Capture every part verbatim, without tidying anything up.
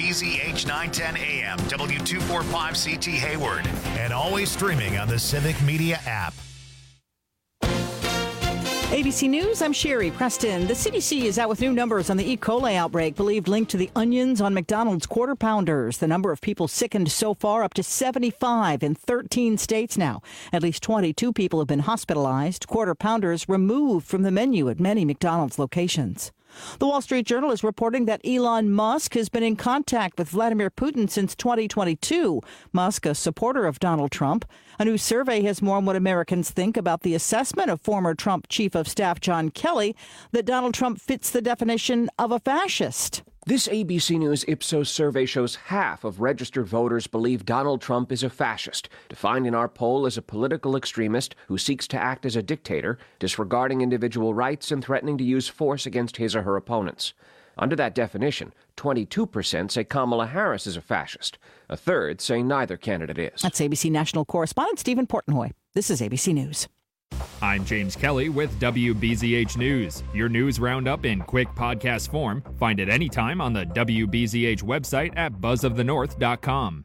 B Z H nine ten A M, W two forty-five C T Hayward, and always streaming on the Civic Media app. A B C News, I'm Sherry Preston. The C D C is out with new numbers on the E. coli outbreak, believed linked to the onions on McDonald's Quarter Pounders. The number of people sickened so far up to seventy-five in thirteen states now. At least twenty-two people have been hospitalized. Quarter Pounders removed from the menu at many McDonald's locations. The Wall Street Journal is reporting that Elon Musk has been in contact with Vladimir Putin since twenty twenty-two. Musk, a supporter of Donald Trump. A new survey has more on what Americans think about the assessment of former Trump Chief of Staff John Kelly that Donald Trump fits the definition of a fascist. This A B C News Ipsos survey shows half of registered voters believe Donald Trump is a fascist, defined in our poll as a political extremist who seeks to act as a dictator, disregarding individual rights and threatening to use force against his or her opponents. Under that definition, twenty-two percent say Kamala Harris is a fascist. A third say neither candidate is. That's A B C national correspondent Stephen Portnoy. This is A B C News. I'm James Kelly with W B Z H News, your news roundup in quick podcast form. Find it anytime on the W B Z H website at buzz of the north dot com.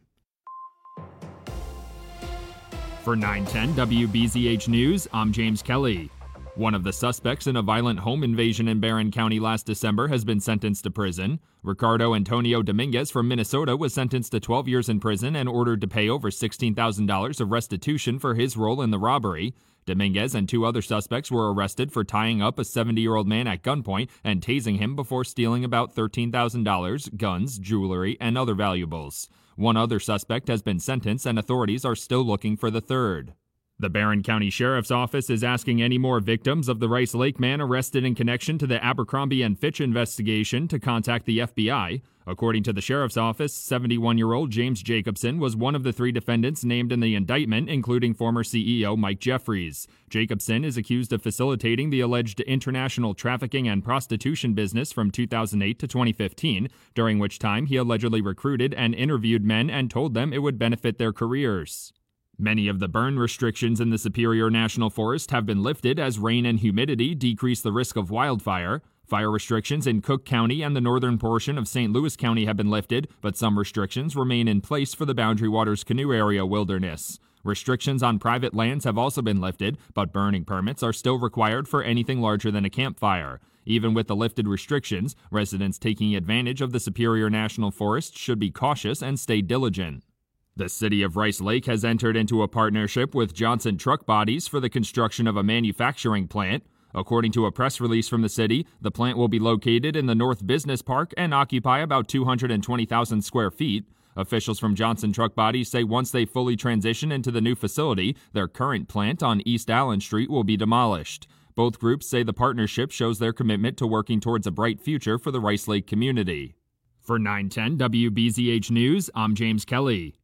For nine ten W B Z H News, I'm James Kelly. One of the suspects in a violent home invasion in Barron County last December has been sentenced to prison. Ricardo Antonio Dominguez from Minnesota was sentenced to twelve years in prison and ordered to pay over sixteen thousand dollars of restitution for his role in the robbery. Dominguez and two other suspects were arrested for tying up a seventy-year-old man at gunpoint and tasing him before stealing about thirteen thousand dollars, guns, jewelry, and other valuables. One other suspect has been sentenced, and authorities are still looking for the third. The Barron County Sheriff's Office is asking any more victims of the Rice Lake man arrested in connection to the Abercrombie and Fitch investigation to contact the F B I. According to the Sheriff's Office, seventy-one-year-old James Jacobson was one of the three defendants named in the indictment, including former C E O Mike Jeffries. Jacobson is accused of facilitating the alleged international trafficking and prostitution business from two thousand eight to twenty fifteen, during which time he allegedly recruited and interviewed men and told them it would benefit their careers. Many of the burn restrictions in the Superior National Forest have been lifted as rain and humidity decrease the risk of wildfire. Fire restrictions in Cook County and the northern portion of Saint Louis County have been lifted, but some restrictions remain in place for the Boundary Waters Canoe Area wilderness. Restrictions on private lands have also been lifted, but burning permits are still required for anything larger than a campfire. Even with the lifted restrictions, residents taking advantage of the Superior National Forest should be cautious and stay diligent. The city of Rice Lake has entered into a partnership with Johnson Truck Bodies for the construction of a manufacturing plant. According to a press release from the city, the plant will be located in the North Business Park and occupy about two hundred twenty thousand square feet. Officials from Johnson Truck Bodies say once they fully transition into the new facility, their current plant on East Allen Street will be demolished. Both groups say the partnership shows their commitment to working towards a bright future for the Rice Lake community. For nine ten W B Z H News, I'm James Kelly.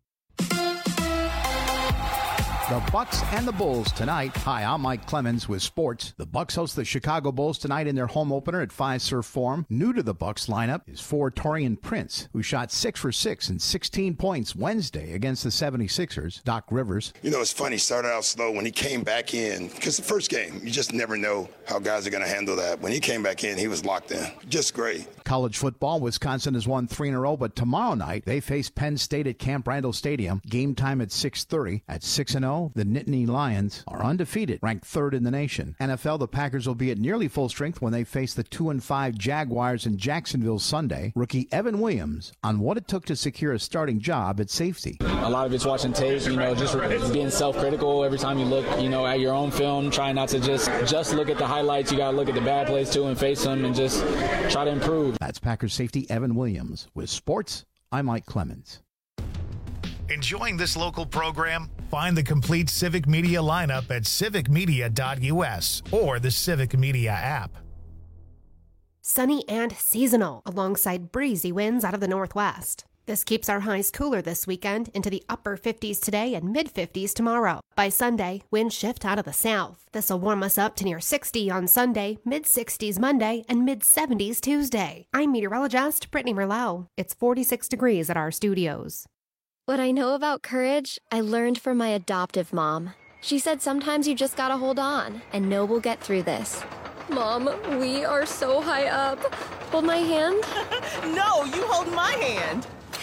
The Bucks and the Bulls tonight. Hi, I'm Mike Clemens with sports. The Bucks host the Chicago Bulls tonight in their home opener at Fiserv Forum. New to the Bucks lineup is forward Torian Prince, who shot six for six and sixteen points Wednesday against the seventy-sixers. Doc Rivers. You know, it's funny, started out slow when he came back in, because the first game, you just never know how guys are going to handle that. When he came back in, he was locked in. Just great. College football, Wisconsin has won three in a row, but tomorrow night they face Penn State at Camp Randall Stadium. Game time at six thirty. At six and oh, the Nittany Lions are undefeated, ranked third in the nation. N F L, the Packers will be at nearly full strength when they face the two and five Jaguars in Jacksonville Sunday. Rookie Evan Williams on what it took to secure a starting job at safety. A lot of it's watching tape, you know, just being self-critical every time you look, you know, at your own film. Try not to just just look at the highlights. You got to look at the bad plays too and face them and just try to improve. That's Packers safety Evan Williams. With sports, I'm Mike Clemens. Enjoying this local program? Find the complete Civic Media lineup at civic media dot u s or the Civic Media app. Sunny and seasonal, alongside breezy winds out of the northwest. This keeps our highs cooler this weekend into the upper fifties today and mid-fifties tomorrow. By Sunday, winds shift out of the south. This will warm us up to near sixty on Sunday, mid-sixties Monday, and mid-seventies Tuesday. I'm meteorologist Brittany Merlot. It's forty-six degrees at our studios. What I know about courage, I learned from my adoptive mom. She said sometimes you just gotta hold on and know we'll get through this. Mom, we are so high up. Hold my hand. No, you hold my hand.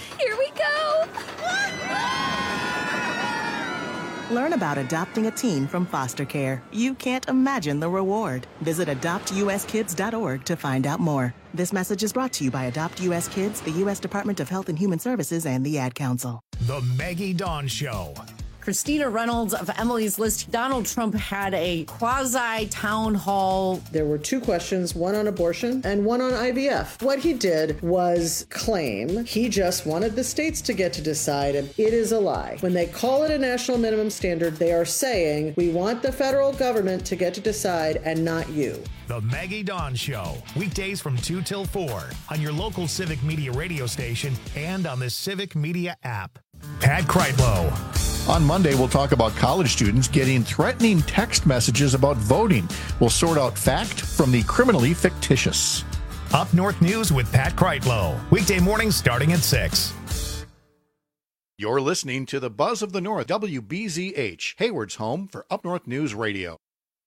Learn about adopting a teen from foster care. You can't imagine the reward. Visit adopt u s kids dot org to find out more. This message is brought to you by Adopt U S Kids, the U S Department of Health and Human Services, and the Ad Council. The Maggie Dawn Show. Christina Reynolds of Emily's List. Donald Trump had a quasi-town hall. There were two questions, one on abortion and one on I V F. What he did was claim he just wanted the states to get to decide, and it is a lie. When they call it a national minimum standard, they are saying, we want the federal government to get to decide and not you. The Maggie Dawn Show, weekdays from two till four on your local Civic Media radio station and on the Civic Media app. Pat Kreitlow. On Monday, we'll talk about college students getting threatening text messages about voting. We'll sort out fact from the criminally fictitious. Up North News with Pat Kreitlow. Weekday mornings starting at six. You're listening to the Buzz of the North, W B Z H, Hayward's home for Up North News Radio.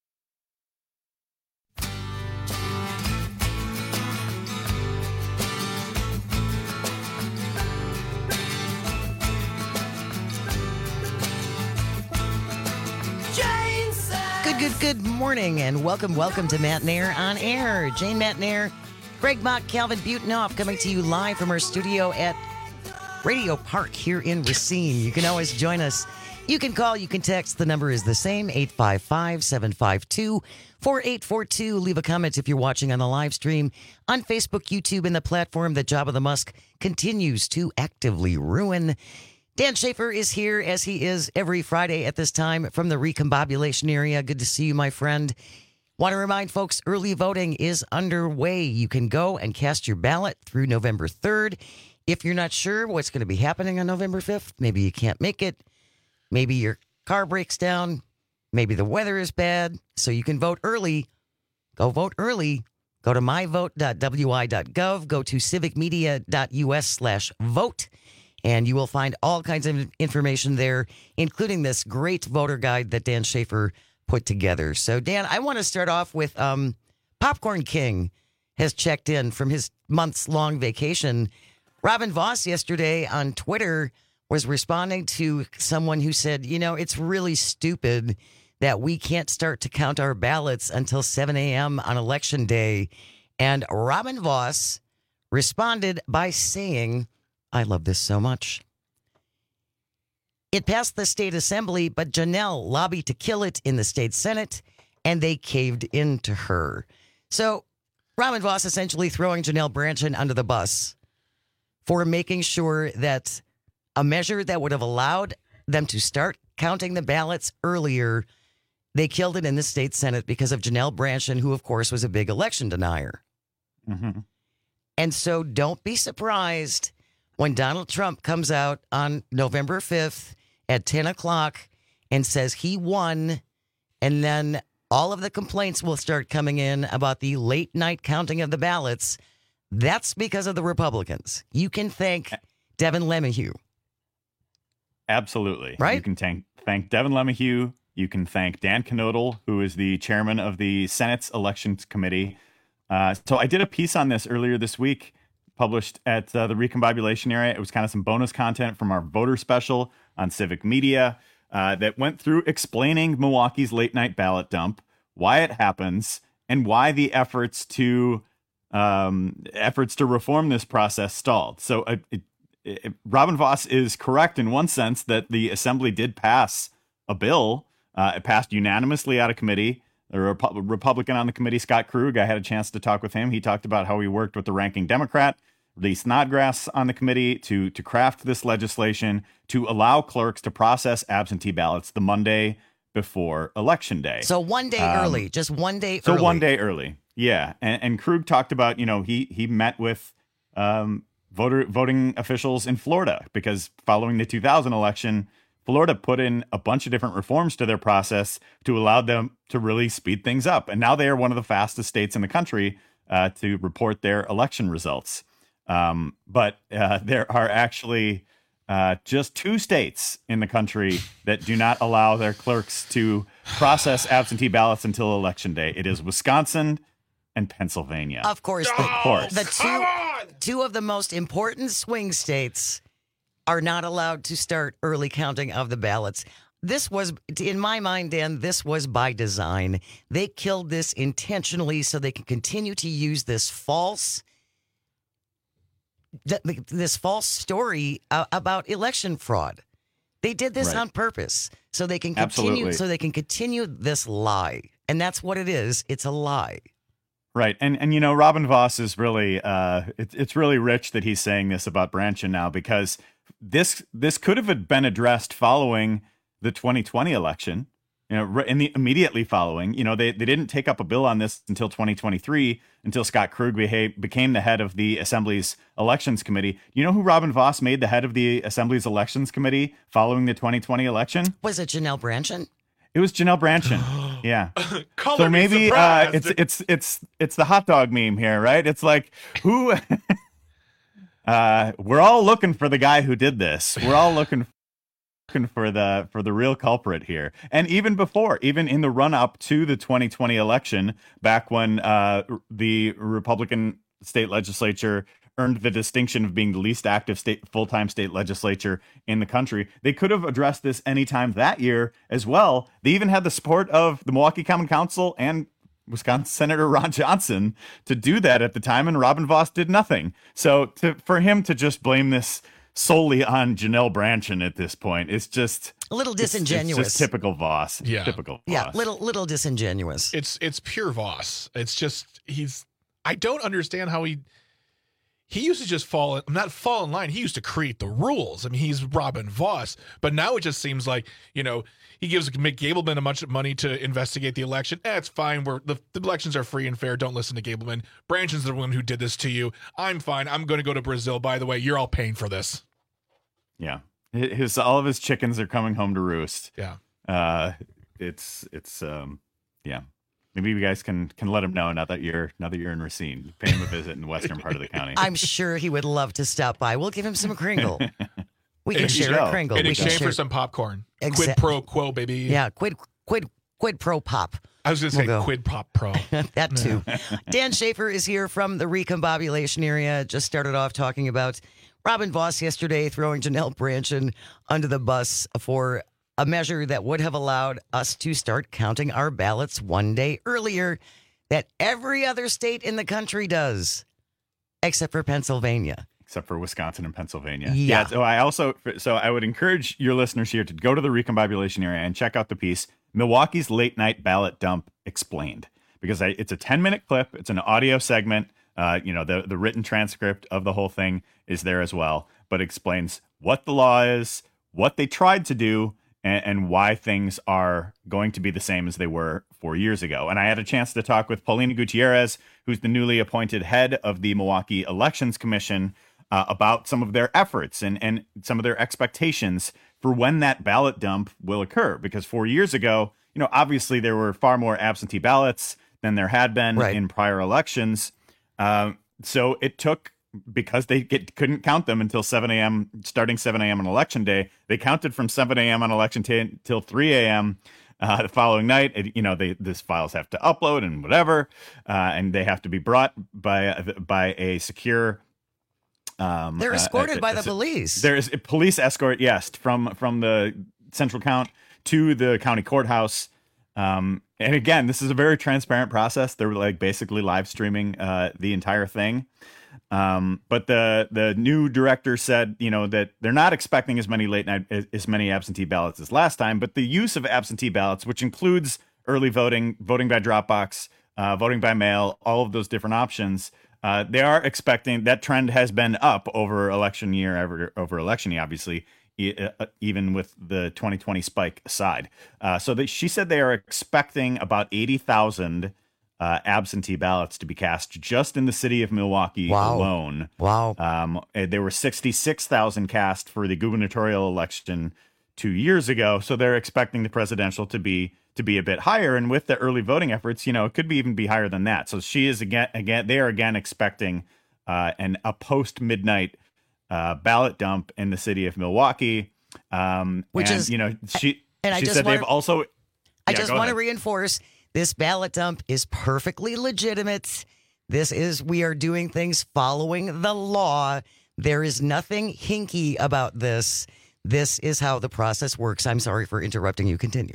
Good, good, good morning, and welcome, welcome to Matt Nair on Air. Jane Matt Nair, Greg Mock, Calvin Butenoff, coming to you live from our studio at Radio Park here in Racine. You can always join us. You can call, you can text. The number is the same, eight five five, seven five two, four eight four two. Leave a comment if you're watching on the live stream on Facebook, YouTube, and the platform that Jabba the Musk continues to actively ruin. Dan Schaefer is here, as he is every Friday at this time from the recombobulation area. Good to see you, my friend. Want to remind folks, early voting is underway. You can go and cast your ballot through November third. If you're not sure what's going to be happening on November fifth, maybe you can't make it, maybe your car breaks down, maybe the weather is bad, so you can vote early. Go vote early. Go to my vote dot w i dot gov. Go to civic media dot u s slash vote. And you will find all kinds of information there, including this great voter guide that Dan Schaefer put together. So, Dan, I want to start off with um, Popcorn King has checked in from his months-long vacation. Robin Voss yesterday on Twitter was responding to someone who said, you know, it's really stupid that we can't start to count our ballots until seven a.m. on Election Day. And Robin Voss responded by saying, I love this so much. It passed the state assembly, but Janelle lobbied to kill it in the state senate, and they caved into her. So Robin Voss essentially throwing Janelle Brandtjen under the bus for making sure that a measure that would have allowed them to start counting the ballots earlier, they killed it in the state senate because of Janelle Brandtjen, who, of course, was a big election denier. Mm-hmm. And so don't be surprised when Donald Trump comes out on November fifth at ten o'clock and says he won, and then all of the complaints will start coming in about the late night counting of the ballots. That's because of the Republicans. You can thank Devin LeMahieu. Absolutely. Right? You can thank, thank Devin LeMahieu. You can thank Dan Knodel, who is the chairman of the Senate's Elections Committee. Uh, so I did a piece on this earlier this week, published at uh, the Recombobulation area. It was kind of some bonus content from our voter special on Civic Media uh, that went through explaining Milwaukee's late night ballot dump, why it happens, and why the efforts to um, efforts to reform this process stalled. So uh, it, it, Robin Voss is correct in one sense that the assembly did pass a bill. Uh, it passed unanimously out of committee. The Rep- Republican on the committee, Scott Krug, I had a chance to talk with him. He talked about how he worked with the ranking Democrat, Lee Snodgrass, on the committee to to craft this legislation to allow clerks to process absentee ballots the Monday before Election Day. So one day um, early, just one day so early. So one day early, yeah. And, and Krug talked about, you know, he he met with um, voter voting officials in Florida because following the two thousand election, Florida put in a bunch of different reforms to their process to allow them to really speed things up. And now they are one of the fastest states in the country uh, to report their election results. Um, but uh, there are actually uh, just two states in the country that do not allow their clerks to process absentee ballots until Election Day. It is Wisconsin and Pennsylvania. Of course. The, of course. The two, two of the most important swing states are not allowed to start early counting of the ballots. this was, in my mind, Dan, this was by design. They killed this intentionally so they can continue to use this false, this false story uh, about election fraud. They did this Right. on purpose so they can continue, Absolutely. so they can continue this lie, and that's what it is. It's a lie. Right. And, and you know, Robin Voss is really, uh, it, it's really rich that he's saying this about Branchin now, because this this could have been addressed following the twenty twenty election, you know, in the immediately following. You know, they, they didn't take up a bill on this until twenty twenty-three, until Scott Krug beha- became the head of the Assembly's Elections Committee. You know who Robin Voss made the head of the Assembly's Elections Committee following the twenty twenty election? Was it Janelle Branchin? It was Janelle Branchin. Yeah. Color so me maybe uh, surprised. it's it's it's it's the hot dog meme here, right? It's like who uh, we're all looking for the guy who did this. We're all looking looking for the for the real culprit here. And even before, even in the run up to the twenty twenty election, back when uh, the Republican state legislature earned the distinction of being the least active state full-time state legislature in the country, they could have addressed this anytime that year as well. They even had the support of the Milwaukee Common Council and Wisconsin Senator Ron Johnson to do that at the time, and Robin Voss did nothing. So to, for him to just blame this solely on Janelle Branchin at this point, it's just A little it's- disingenuous. It's, just typical Voss. Yeah. Typical Voss. Yeah, little little disingenuous. It's it's pure Voss. It's just he's. I don't understand how he. He used to just fall in, not fall in line. He used to create the rules. I mean, he's Robin Voss, but now it just seems like, you know, he gives Mick Gableman a bunch of money to investigate the election. Eh, it's fine. We're the, the elections are free and fair. Don't listen to Gableman. Branchin's the one who did this to you. I'm fine. I'm going to go to Brazil. By the way, you're all paying for this. Yeah. His all of his chickens are coming home to roost. Yeah. Uh, it's it's um, yeah. Maybe you guys can can let him know now that you're now that you're in Racine. Pay him a visit in the western part of the county. I'm sure he would love to stop by. We'll give him some Kringle. We can In share go. a Kringle. In We can exchange share- for some popcorn. Quid Exact- pro quo, baby. Yeah, quid quid quid pro pop. I was going to say We'll go. quid pop pro. That too. Dan Schaefer is here from the recombobulation area. Just started off talking about Robin Voss yesterday throwing Janelle Branchin under the bus for a measure that would have allowed us to start counting our ballots one day earlier that every other state in the country does, except for Pennsylvania. Except for Wisconsin and Pennsylvania. Yeah. So I also, so I would encourage your listeners here to go to the recombobulation area and check out the piece, Milwaukee's Late Night Ballot Dump Explained, because I, it's a ten minute clip. It's an audio segment. Uh, you know, the, the written transcript of the whole thing is there as well, but explains what the law is, what they tried to do, and, and why things are going to be the same as they were four years ago. And I had a chance to talk with Paulina Gutierrez, who's the newly appointed head of the Milwaukee Elections Commission, uh, about some of their efforts and, and some of their expectations for when that ballot dump will occur. Because four years ago, you know, obviously there were far more absentee ballots than there had been Right. in prior elections. Um, so it took, because they get, couldn't count them until seven a.m., starting seven a.m. on election day, they counted from seven a.m. on election day until three a.m. Uh, the following night. It, you know, they these files have to upload and whatever, uh, and they have to be brought by by a secure. Um, They're uh, escorted uh, by the uh, police. There is a police escort, yes, from from the central count to the county courthouse. Um, and again, this is a very transparent process. They're like basically live streaming uh, the entire thing. Um, but the the new director said, you know, that they're not expecting as many late night as, as many absentee ballots as last time, but the use of absentee ballots, which includes early voting, voting by drop box, uh, voting by mail, all of those different options, uh, they are expecting that trend has been up over election year, over, over election year, obviously, e- uh, even with the twenty twenty spike aside. Uh, so that she said they are expecting about eighty thousand Uh, absentee ballots to be cast just in the city of Milwaukee Wow. alone. Wow. Um, there were sixty-six thousand cast for the gubernatorial election two years ago. So they're expecting the presidential to be to be a bit higher. And with the early voting efforts, you know, it could be even be higher than that. So she is again, again, they are again expecting uh, an a post midnight uh, ballot dump in the city of Milwaukee. Um, Which and, is- you know, she, and I she just said wanna- they've also, I Yeah, just go want to ahead. reinforce this ballot dump is perfectly legitimate. This is, we are doing things following the law. There is nothing hinky about this. This is how the process works. I'm sorry for interrupting you. Continue.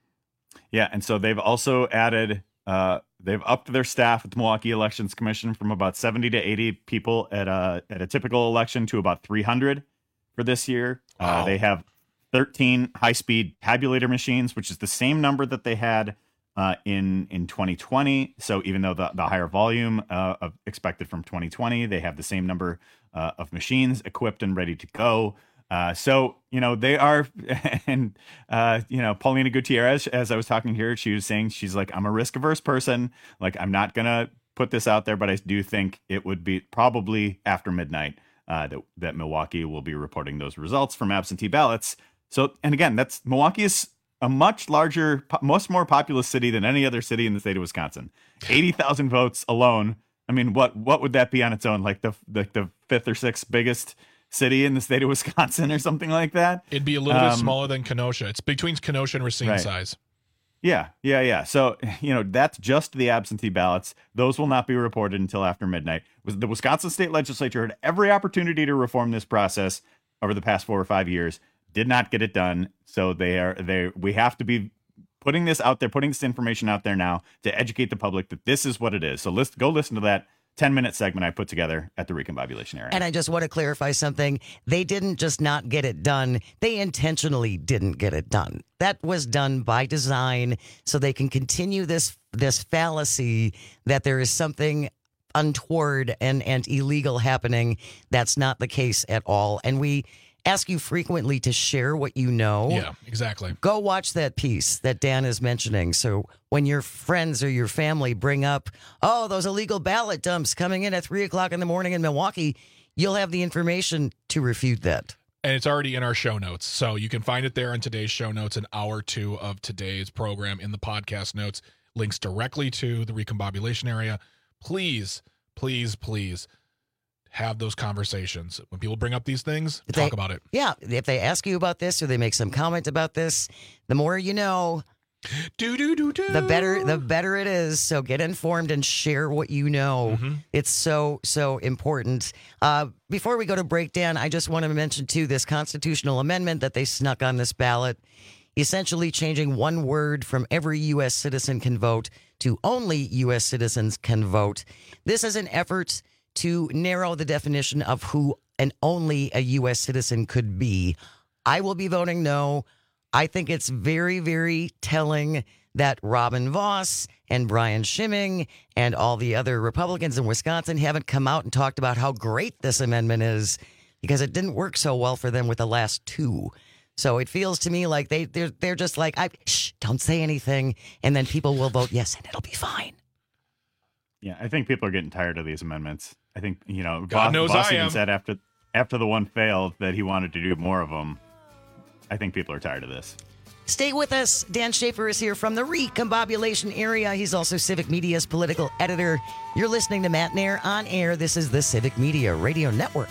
Yeah, and so they've also added, uh, they've upped their staff at the Milwaukee Elections Commission from about seventy to eighty people at a, at a typical election to about three hundred for this year. Wow. Uh, they have thirteen high-speed tabulator machines, which is the same number that they had uh, in in twenty twenty. So even though the, the higher volume uh, of expected from twenty twenty, they have the same number uh, of machines equipped and ready to go. Uh, so, you know, they are, and, uh, you know, Paulina Gutierrez, as I was talking here, she was saying, she's like, I'm a risk averse person. Like, I'm not going to put this out there, but I do think it would be probably after midnight uh, that, that Milwaukee will be reporting those results from absentee ballots. So, and again, that's Milwaukee is a much larger, much more populous city than any other city in the state of Wisconsin. eighty thousand votes alone. I mean, what, what would that be on its own? Like the, the, the fifth or sixth biggest city in the state of Wisconsin or something like that. It'd be a little um, bit smaller than Kenosha. It's between Kenosha and Racine right. size. Yeah, yeah, yeah. So, you know, that's just the absentee ballots. Those will not be reported until after midnight. The Wisconsin state legislature had every opportunity to reform this process over the past four or five years, did not get it done. So they are they we have to be putting this out there, putting this information out there now to educate the public that this is what it is. So let's go listen to that ten minute segment I put together at the recombobulation area. And I just want to clarify something. They didn't just not get it done. They intentionally didn't get it done. That was done by design so they can continue this this fallacy that there is something untoward and, and illegal happening. That's not the case at all. And we ask you frequently to share what you know. Yeah, exactly. Go watch that piece that Dan is mentioning. So when your friends or your family bring up, oh, those illegal ballot dumps coming in at three o'clock in the morning in Milwaukee, you'll have the information to refute that. And it's already in our show notes. So you can find it there in today's show notes, an hour two of today's program in the podcast notes, links directly to the recombobulation area. Please, please, please have those conversations. When people bring up these things, If talk they- about it. Yeah, if they ask you about this or they make some comment about this, the more you know, do do do do. The better, the better it is. So get informed and share what you know. Mm-hmm. It's so so important. Uh, before we go to break, Dan, I just want to mention too this constitutional amendment that they snuck on this ballot, essentially changing one word from every U S citizen can vote to only U S citizens can vote. This is an effort to narrow the definition of who and only a U S citizen could be. I will be voting no. I think it's very, very telling that Robin Vos and Brian Schimming and all the other Republicans in Wisconsin haven't come out and talked about how great this amendment is because it didn't work so well for them with the last two. So it feels to me like they, they're, they're just like, I, shh, don't say anything, and then people will vote yes, and it'll be fine. Yeah, I think people are getting tired of these amendments. I think, you know, God Voss, knows Voss I even am. said after after the one failed that he wanted to do more of them. I think people are tired of this. Stay with us. Dan Schaefer is here from the recombobulation area. He's also Civic Media's political editor. You're listening to Matt Nair on air. This is the Civic Media Radio Network.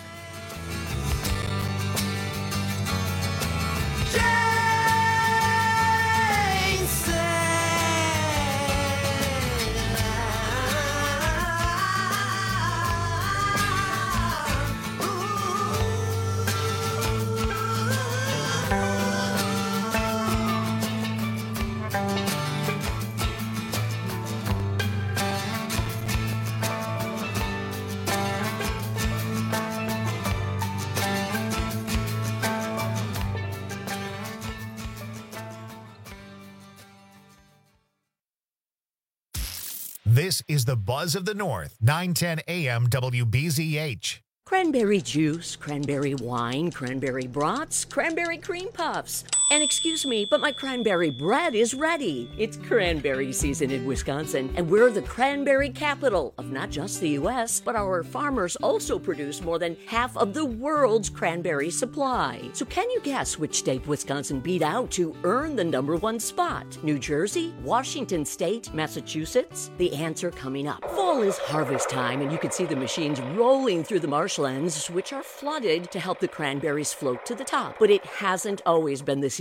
This is the Buzz of the North, nine ten A M W B Z H. Cranberry juice, cranberry wine, cranberry brats, cranberry cream puffs. And excuse me, but my cranberry bread is ready. It's cranberry season in Wisconsin, and we're the cranberry capital of not just the U S, but our farmers also produce more than half of the world's cranberry supply. So can you guess which state Wisconsin beat out to earn the number one spot? New Jersey? Washington State? Massachusetts? The answer coming up. Fall is harvest time, and you can see the machines rolling through the marshlands, which are flooded to help the cranberries float to the top. But it hasn't always been this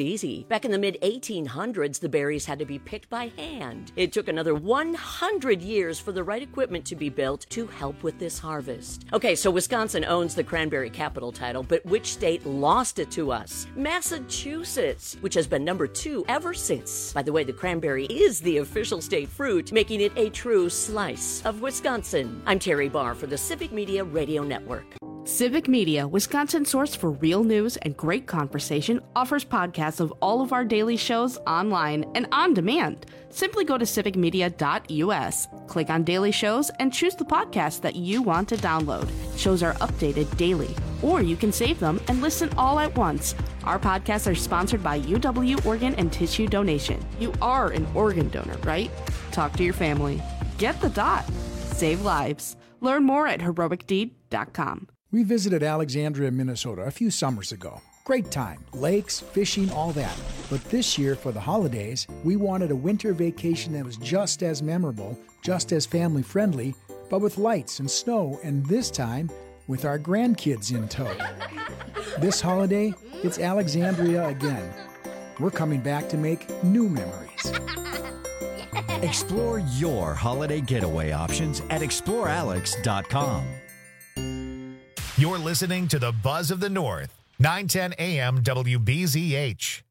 easy. Back in the mid eighteen hundreds, the berries had to be picked by hand. It took another one hundred years for the right equipment to be built to help with this harvest. Okay, so Wisconsin owns the cranberry capital title, but which state lost it to us? Massachusetts, which has been number two ever since. By the way, the cranberry is the official state fruit, making it a true slice of Wisconsin. I'm Terry Barr for the Civic Media Radio Network. Civic Media, Wisconsin's source for real news and great conversation, offers podcasts of all of our daily shows online and on demand. Simply go to civic media dot u s, click on Daily Shows, and choose the podcast that you want to download. Shows are updated daily, or you can save them and listen all at once. Our podcasts are sponsored by U W Organ and Tissue Donation. You are an organ donor, right? Talk to your family. Get the dot. Save lives. Learn more at heroic deed dot com. We visited Alexandria, Minnesota a few summers ago. Great time. Lakes, fishing, all that. But this year, for the holidays, we wanted a winter vacation that was just as memorable, just as family-friendly, but with lights and snow, and this time, with our grandkids in tow. This holiday, it's Alexandria again. We're coming back to make new memories. Explore your holiday getaway options at explore alex dot com. You're listening to the Buzz of the North, nine ten A M W B Z H.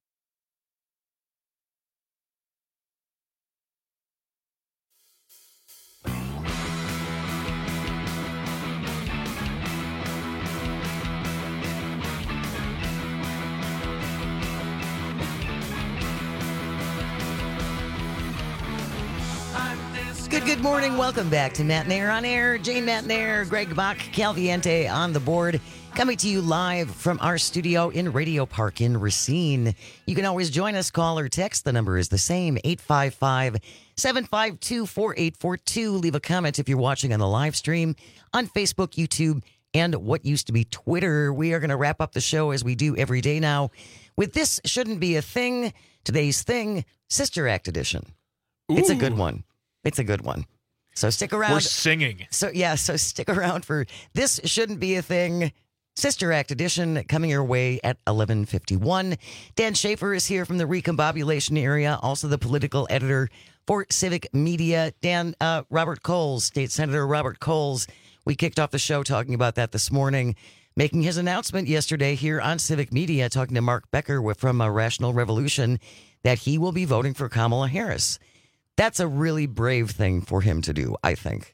Good, good morning. Welcome back to Matt Nair on Air. Jane Matt Nair, Greg Bach, Calviente on the board. Coming to you live from our studio in Radio Park in Racine. You can always join us, call or text. The number is the same, eight five five, seven five two, four eight four two. Leave a comment if you're watching on the live stream on Facebook, YouTube, and what used to be Twitter. We are going to wrap up the show as we do every day now with This Shouldn't Be a Thing. Today's thing, Sister Act edition. Ooh. It's a good one. It's a good one. So stick around. We're singing. So, yeah, so stick around for This Shouldn't Be a Thing, Sister Act edition, coming your way at eleven fifty-one. Dan Schaefer is here from the recombobulation area, also the political editor for Civic Media. Dan, uh, Robert Coles, State Senator Robert Coles, we kicked off the show talking about that this morning, making his announcement yesterday here on Civic Media, talking to Mark Becker from uh, Rational Revolution, that he will be voting for Kamala Harris. That's a really brave thing for him to do, I think.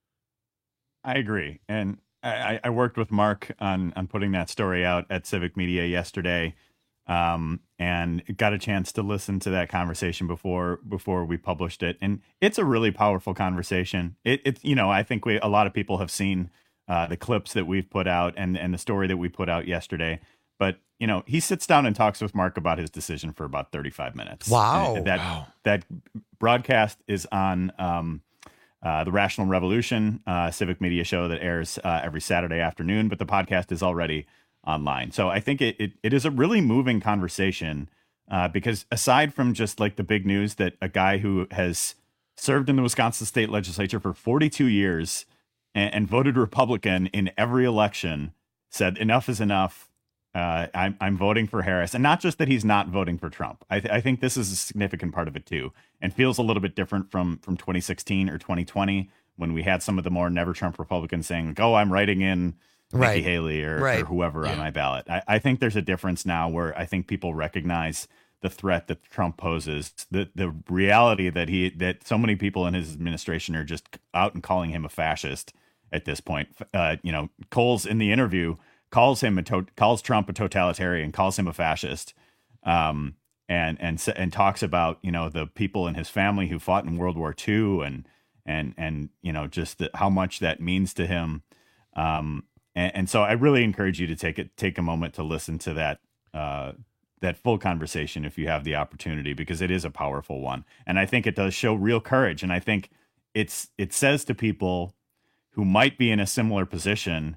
I agree. And I, I worked with Mark on, on putting that story out at Civic Media yesterday, um, and got a chance to listen to that conversation before before we published it. And it's a really powerful conversation. It, it you know, I think we a lot of people have seen uh, the clips that we've put out and, and the story that we put out yesterday. But, you know, he sits down and talks with Mark about his decision for about thirty-five minutes. Wow. And that, wow. that broadcast is on um, uh, the Rational Revolution uh, Civic Media show that airs uh, every Saturday afternoon, but the podcast is already online. So I think it, it, it is a really moving conversation uh, because aside from just like the big news that a guy who has served in the Wisconsin state legislature for forty-two years and, and voted Republican in every election said enough is enough. Uh, I'm, I'm voting for Harris, and not just that he's not voting for Trump. I, th- I think this is a significant part of it too, and feels a little bit different from from twenty sixteen or twenty twenty when we had some of the more never Trump Republicans saying, "Oh, I'm writing in Nikki right. Haley or, right. or whoever yeah. on my ballot." I, I think there's a difference now where I think people recognize the threat that Trump poses, the the reality that he that so many people in his administration are just out and calling him a fascist at this point. Uh, you know, Coles in the interview calls him a to- calls Trump a totalitarian, calls him a fascist, um, and and and talks about, you know, the people in his family who fought in World War Two and and and you know just the, how much that means to him. Um, and, and so I really encourage you to take it take a moment to listen to that uh, that full conversation if you have the opportunity, because it is a powerful one, and I think it does show real courage. And I think it's it says to people who might be in a similar position,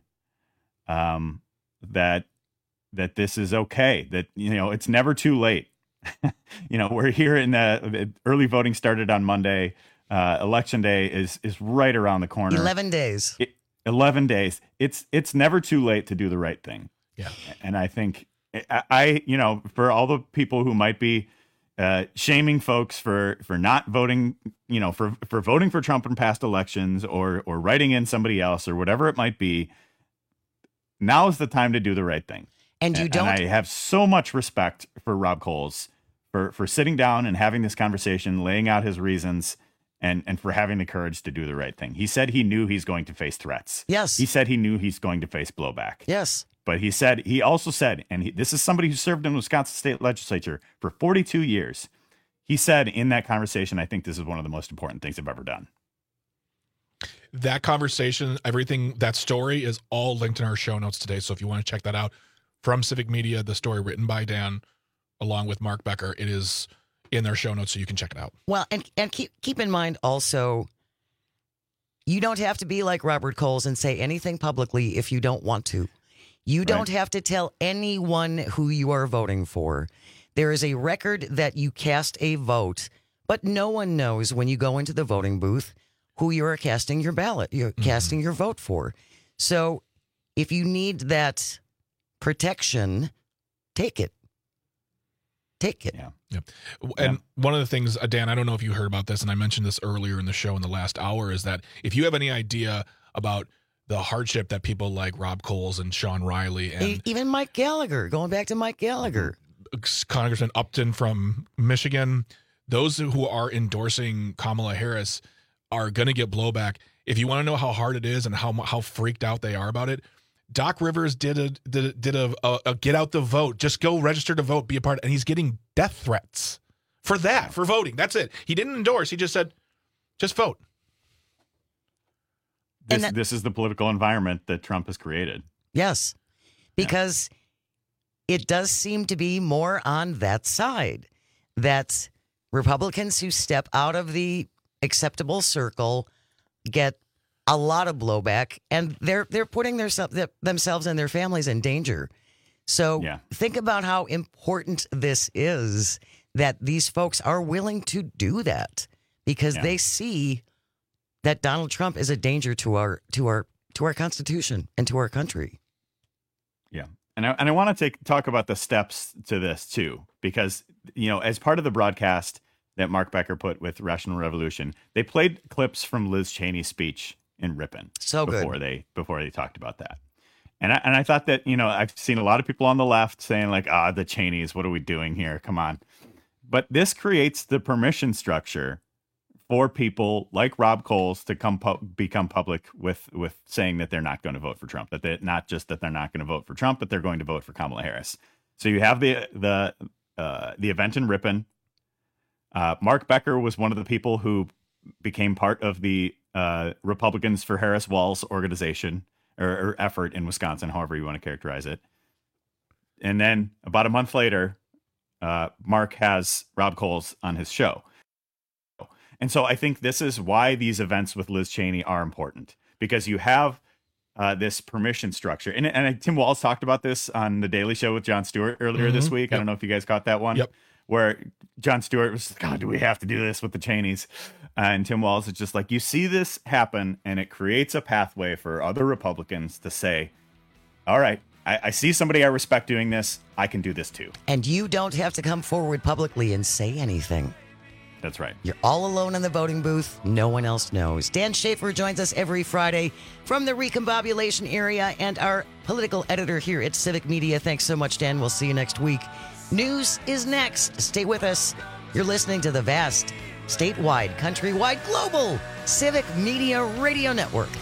Um, that that this is okay, that, you know, it's never too late. You know, we're here in the early voting started on Monday. Uh, election day is is right around the corner. Eleven days. It, Eleven days. It's it's never too late to do the right thing. Yeah, and I think I, I you know, for all the people who might be uh, shaming folks for for not voting, you know, for for voting for Trump in past elections, or or writing in somebody else, or whatever it might be, now is the time to do the right thing. And you and, don't. And I have so much respect for Rob Coles for for sitting down and having this conversation, laying out his reasons, and and for having the courage to do the right thing. He said he knew he's going to face threats. Yes. He said he knew he's going to face blowback. Yes. But he said, he also said, and he, this is somebody who served in the Wisconsin State Legislature for forty-two years. He said in that conversation, I think this is one of the most important things I've ever done. That conversation, everything, that story is all linked in our show notes today. So if you want to check that out from Civic Media, the story written by Dan, along with Mark Becker, it is in their show notes, so you can check it out. Well, and, and keep, keep in mind also, you don't have to be like Robert Coles and say anything publicly if you don't want to. You don't Right. have to tell anyone who you are voting for. There is a record that you cast a vote, but no one knows when you go into the voting booth who you are casting your ballot, you're mm-hmm. casting your vote for. So if you need that protection, take it. Take it. Yeah. Yep. And yeah. one of the things, uh, Dan, I don't know if you heard about this, and I mentioned this earlier in the show in the last hour, is that if you have any idea about the hardship that people like Rob Coles and Sean Riley and even Mike Gallagher, going back to Mike Gallagher, Congressman Upton from Michigan, those who are endorsing Kamala Harris are going to get blowback. If you want to know how hard it is and how how freaked out they are about it, Doc Rivers did a did a, did a, a, a get out the vote, just go register to vote, be a part, and he's getting death threats for that, for voting. That's it. He didn't endorse. He just said, just vote. This, that, this is the political environment that Trump has created. Yes, because yeah. it does seem to be more on that side, that Republicans who step out of the acceptable circle get a lot of blowback, and they're they're putting their, themselves and their families in danger. So yeah. think about how important this is, that these folks are willing to do that because yeah. they see that Donald Trump is a danger to our to our to our Constitution and to our country. Yeah, and I and I want to take talk about the steps to this too, because you know, as part of the broadcast that Mark Becker put with Rational Revolution, they played clips from Liz Cheney's speech in Ripon. So good. before they before they talked about that, and I and I thought that, you know, I've seen a lot of people on the left saying like, ah, the Cheneys, what are we doing here? Come on, but this creates the permission structure for people like Rob Coles to come pu- become public with with saying that they're not going to vote for Trump, that they not just that they're not going to vote for Trump, but they're going to vote for Kamala Harris. So you have the the uh, the event in Ripon. Uh, Mark Becker was one of the people who became part of the uh, Republicans for Harris Walz organization or, or effort in Wisconsin, however you want to characterize it. And then about a month later, uh, Mark has Rob Coles on his show. And so I think this is why these events with Liz Cheney are important, because you have uh, this permission structure. And, and Tim Walz talked about this on The Daily Show with Jon Stewart earlier mm-hmm. this week. Yep. I don't know if you guys caught that one. Yep. Where Jon Stewart was like, God, do we have to do this with the Cheneys? Uh, and Tim Walz is just like, you see this happen, and it creates a pathway for other Republicans to say, all right, I, I see somebody I respect doing this. I can do this too. And you don't have to come forward publicly and say anything. That's right. You're all alone in the voting booth. No one else knows. Dan Schaefer joins us every Friday from the Recombobulation area and our political editor here at Civic Media. Thanks so much, Dan. We'll see you next week. News is next. Stay with us. You're listening to the vast, statewide, countrywide, global Civic Media Radio Network.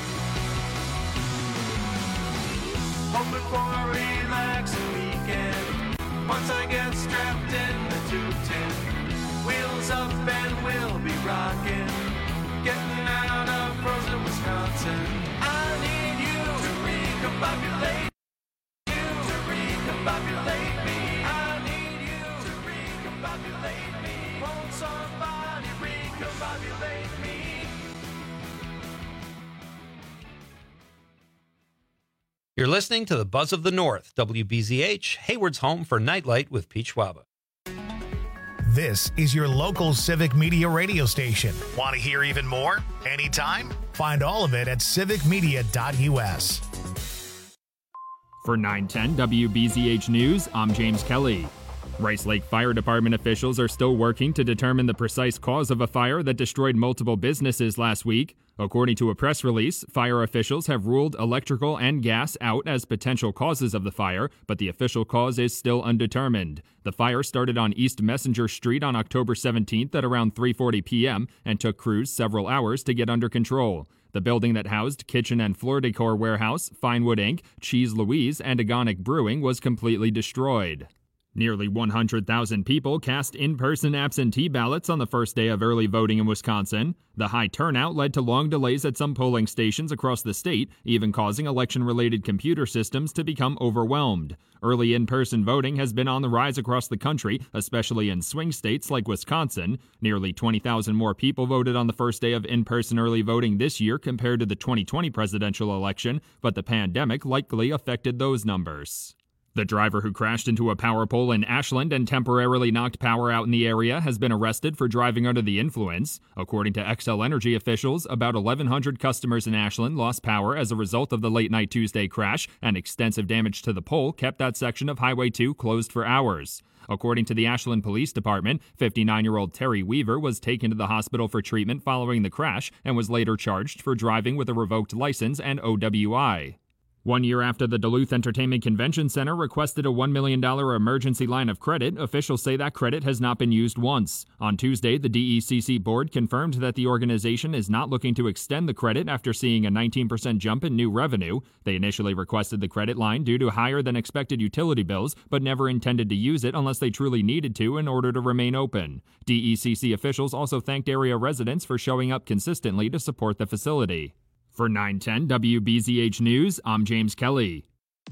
Home before a relaxing weekend. Once I get strapped in the two ten. Wheels up and we'll be rocking, getting out of frozen Wisconsin. I need you to recombobulate, you to recombobulate me. I need you to recombobulate me. Won't somebody recombobulate me? You're listening to the Buzz of the North, W B Z H, Hayward's home for Nightlight with Pete Schwaba. This is your local Civic Media radio station. Want to hear even more? Anytime? Find all of it at civic media dot u s. For nine ten W B Z H News, I'm James Kelly. Rice Lake Fire Department officials are still working to determine the precise cause of a fire that destroyed multiple businesses last week. According to a press release, fire officials have ruled electrical and gas out as potential causes of the fire, but the official cause is still undetermined. The fire started on East Messenger Street on October seventeenth at around three forty p.m. and took crews several hours to get under control. The building that housed Kitchen and Floor Decor Warehouse, Finewood Incorporated, Cheese Louise, and Agonic Brewing was completely destroyed. Nearly one hundred thousand people cast in-person absentee ballots on the first day of early voting in Wisconsin. The high turnout led to long delays at some polling stations across the state, even causing election-related computer systems to become overwhelmed. Early in-person voting has been on the rise across the country, especially in swing states like Wisconsin. Nearly twenty thousand more people voted on the first day of in-person early voting this year compared to the twenty twenty presidential election, but the pandemic likely affected those numbers. The driver who crashed into a power pole in Ashland and temporarily knocked power out in the area has been arrested for driving under the influence. According to Xcel Energy officials, about eleven hundred customers in Ashland lost power as a result of the late-night Tuesday crash, and extensive damage to the pole kept that section of Highway two closed for hours. According to the Ashland Police Department, fifty-nine-year-old Terry Weaver was taken to the hospital for treatment following the crash and was later charged for driving with a revoked license and O W I. One year after the Duluth Entertainment Convention Center requested a one million dollars emergency line of credit, officials say that credit has not been used once. On Tuesday, the D E C C board confirmed that the organization is not looking to extend the credit after seeing a nineteen percent jump in new revenue. They initially requested the credit line due to higher than expected utility bills, but never intended to use it unless they truly needed to in order to remain open. D E C C officials also thanked area residents for showing up consistently to support the facility. For nine ten W B Z H News, I'm James Kelly.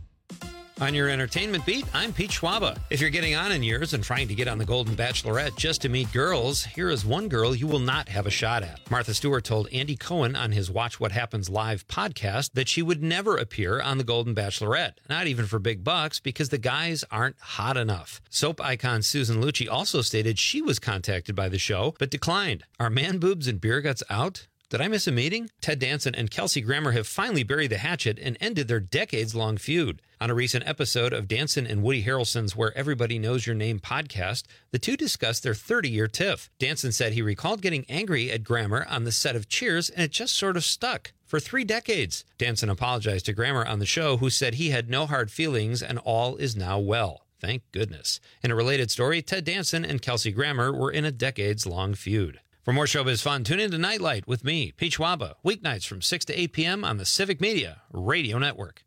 On your entertainment beat, I'm Pete Schwaba. If you're getting on in years and trying to get on the Golden Bachelorette just to meet girls, here is one girl you will not have a shot at. Martha Stewart told Andy Cohen on his Watch What Happens Live podcast that she would never appear on the Golden Bachelorette, not even for big bucks, because the guys aren't hot enough. Soap icon Susan Lucci also stated she was contacted by the show, but declined. Are man boobs and beer guts out? Did I miss a meeting? Ted Danson and Kelsey Grammer have finally buried the hatchet and ended their decades-long feud. On a recent episode of Danson and Woody Harrelson's Where Everybody Knows Your Name podcast, the two discussed their thirty-year tiff. Danson said he recalled getting angry at Grammer on the set of Cheers, and it just sort of stuck. For three decades. Danson apologized to Grammer on the show, who said he had no hard feelings and all is now well. Thank goodness. In a related story, Ted Danson and Kelsey Grammer were in a decades-long feud. For more showbiz fun, tune in to Nightlight with me, Pete Schwaba, weeknights from six to eight p.m. on the Civic Media Radio Network.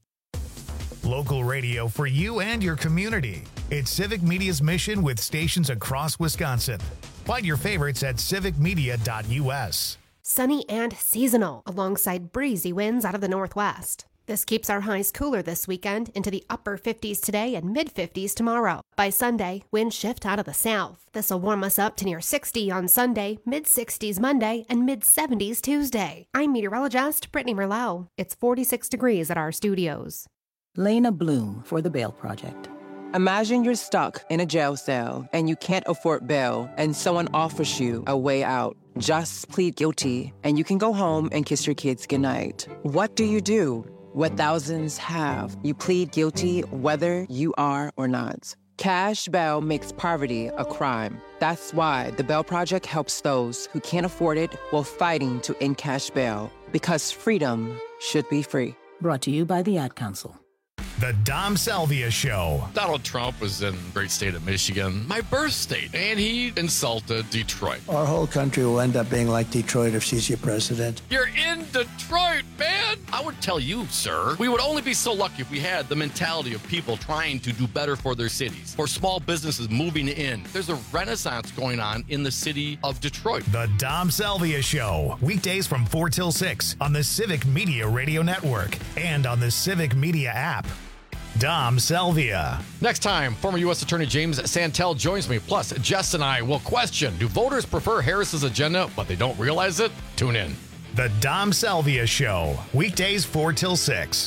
Local radio for you and your community. It's Civic Media's mission with stations across Wisconsin. Find your favorites at civic media dot u s. Sunny and seasonal, alongside breezy winds out of the northwest. This keeps our highs cooler this weekend into the upper fifties today and mid-fifties tomorrow. By Sunday, winds shift out of the south. This will warm us up to near sixty on Sunday, mid-sixties Monday, and mid-seventies Tuesday. I'm meteorologist Brittany Merlot. It's forty-six degrees at our studios. Lena Bloom for the Bail Project. Imagine you're stuck in a jail cell and you can't afford bail and someone offers you a way out. Just plead guilty and you can go home and kiss your kids goodnight. What do you do? What thousands have. You plead guilty whether you are or not. Cash bail makes poverty a crime. That's why the Bail Project helps those who can't afford it while fighting to end cash bail. Because freedom should be free. Brought to you by the Ad Council. The Dom Salvia Show. Donald Trump was in the great state of Michigan, my birth state, and he insulted Detroit. Our whole country will end up being like Detroit if she's your president. You're in Detroit, man! I would tell you, sir, we would only be so lucky if we had the mentality of people trying to do better for their cities, for small businesses moving in. There's a renaissance going on in the city of Detroit. The Dom Salvia Show, weekdays from four till six on the Civic Media Radio Network and on the Civic Media app. Dom Salvia. Next time, former U S Attorney James Santel joins me. Plus, Jess and I will question, do voters prefer Harris's agenda, but they don't realize it? Tune in. The Dom Salvia Show, weekdays four till six.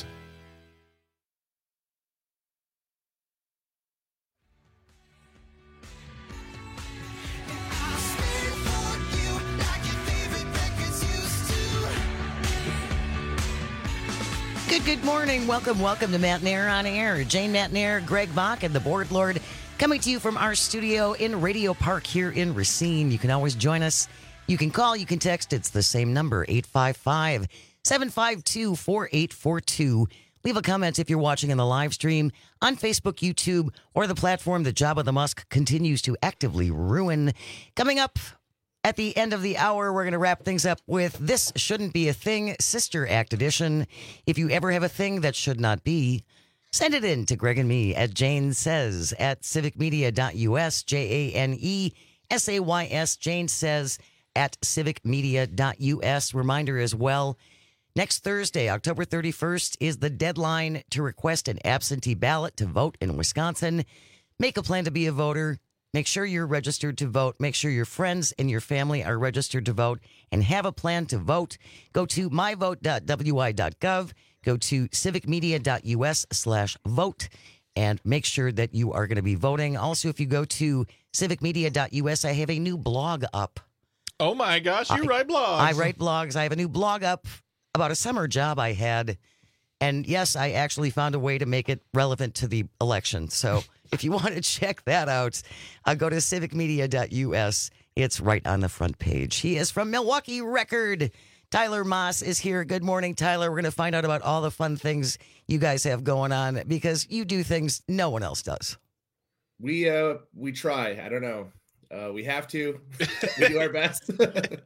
Good, good morning. Welcome, welcome to Matt Nair on Air. Jane Matt Nair, Greg Bach, and the Board Lord coming to you from our studio in Radio Park here in Racine. You can always join us. You can call, you can text. It's the same number, eight five five, seven five two, four eight four two. Leave a comment if you're watching in the live stream on Facebook, YouTube, or the platform that Jabba the Musk continues to actively ruin. Coming up at the end of the hour, we're going to wrap things up with This Shouldn't Be a Thing, Sister Act Edition. If you ever have a thing that should not be, send it in to Greg and me at Jane Says at civic media dot U S, J A N E S A Y S, Jane Says at civic media dot U S. Reminder as well, next Thursday, October thirty-first, is the deadline to request an absentee ballot to vote in Wisconsin. Make a plan to be a voter. Make sure you're registered to vote. Make sure your friends and your family are registered to vote and have a plan to vote. Go to my vote dot W I dot gov. Go to civic media dot U S slash vote and make sure that you are going to be voting. Also, if you go to civic media dot U S, I have a new blog up. Oh my gosh, you I, write blogs. I write blogs. I have a new blog up about a summer job I had. And yes, I actually found a way to make it relevant to the election. So if you want to check that out, uh, go to civic media dot U S. It's right on the front page. He is from Milwaukee Record. Tyler Moss is here. Good morning, Tyler. We're going to find out about all the fun things you guys have going on because you do things no one else does. We uh we try. I don't know. Uh, we have to. We do our best. uh,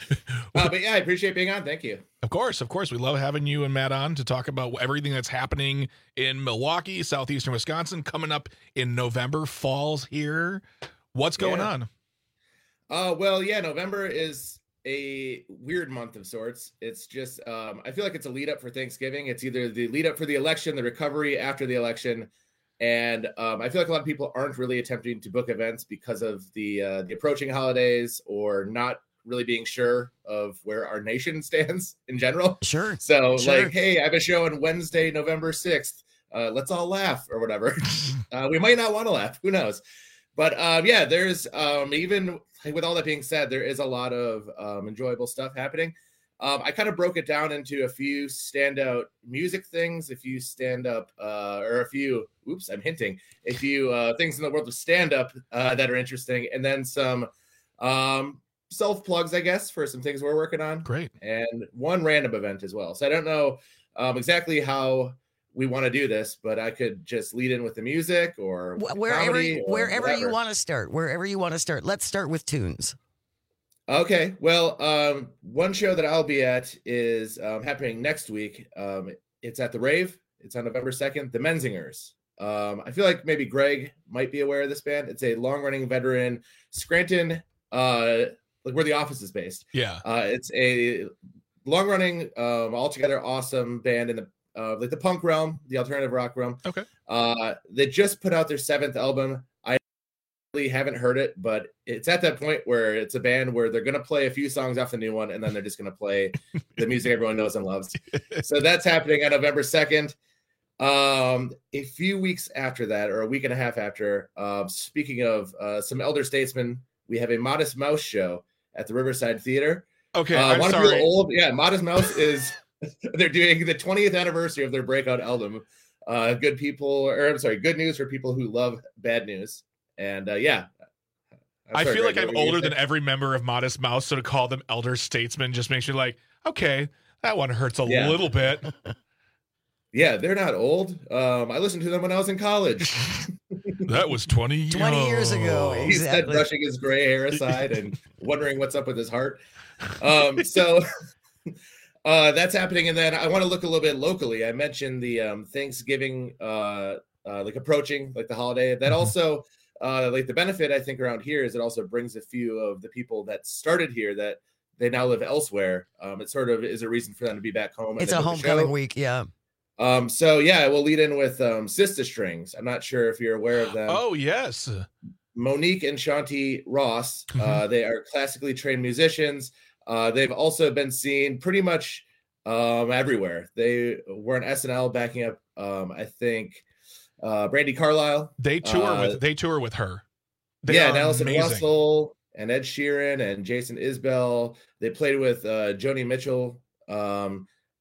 but yeah, I appreciate being on. Thank you. Of course, of course. We love having you and Matt on to talk about everything that's happening in Milwaukee, southeastern Wisconsin, coming up in November. Fall's here. What's going yeah. on? Uh, well, yeah, November is a weird month of sorts. It's just, um, I feel like it's a lead up for Thanksgiving. It's either the lead up for the election, the recovery after the election. And um, I feel like a lot of people aren't really attempting to book events because of the uh, the approaching holidays or not really being sure of where our nation stands in general. Sure. So sure. like, hey, I have a show on Wednesday, November sixth. Uh, let's all laugh or whatever. uh, we might not want to laugh. Who knows? But um, yeah, there's um, even with all that being said, there is a lot of um, enjoyable stuff happening. Um, I kind of broke it down into a few standout music things, a few stand up uh, or a few, oops, I'm hinting, a few uh, things in the world of stand up uh, that are interesting. And then some um, self plugs, I guess, for some things we're working on. Great. And one random event as well. So I don't know um, exactly how we want to do this, but I could just lead in with the music or wherever, comedy or wherever whatever. you want to start, wherever you want to start. Let's start with tunes. Okay. Well, um, one show that I'll be at is um, happening next week. Um, it's at the Rave. It's on November second, the Menzingers. Um, I feel like maybe Greg might be aware of this band. It's a long running veteran, Scranton, uh, like where the office is based. Yeah. Uh, it's a long running, um, altogether awesome band in the Uh, like the punk realm, the alternative rock realm. Okay. Uh, they just put out their seventh album. I really haven't heard it, but it's at that point where it's a band where they're going to play a few songs off the new one, and then they're just going to play the music everyone knows and loves. So that's happening on November second. Um, a few weeks after that, or a week and a half after, uh, speaking of uh, some elder statesmen, we have a Modest Mouse show at the Riverside Theater. Okay, uh, I'm sorry. Old, yeah, Modest Mouse is... They're doing the twentieth anniversary of their breakout album. Uh, good people, or I'm sorry, good news for people who love bad news. And uh, yeah, I'm I sorry, feel Greg, like what I'm were you older gonna than say? every member of Modest Mouse, so to call them elder statesmen just makes you like, okay, that one hurts a Yeah. little bit. Yeah, they're not old. Um, I listened to them when I was in college. That was twenty, twenty years ago. He said Exactly. brushing his gray hair aside and wondering what's up with his heart. Um, so uh, that's happening. And then I want to look a little bit locally. I mentioned the um, Thanksgiving, uh, uh, like approaching, like the holiday. That also, uh, like the benefit I think around here is it also brings a few of the people that started here that they now live elsewhere. Um, it sort of is a reason for them to be back home. and It's then a book homecoming show. week, yeah. Um, so yeah, we'll lead in with um, Sister Strings. I'm not sure if you're aware of them. Oh, yes. Monique and Shanti Ross. Uh, Mhm. they are classically trained musicians. Uh, they've also been seen pretty much um, everywhere. They were on S N L backing up, um, I think, uh, Brandy Carlisle. They tour Uh, with they tour with her. They yeah, are and Allison amazing. Russell and Ed Sheeran and Jason Isbell. They played with uh, Joni Mitchell. Um,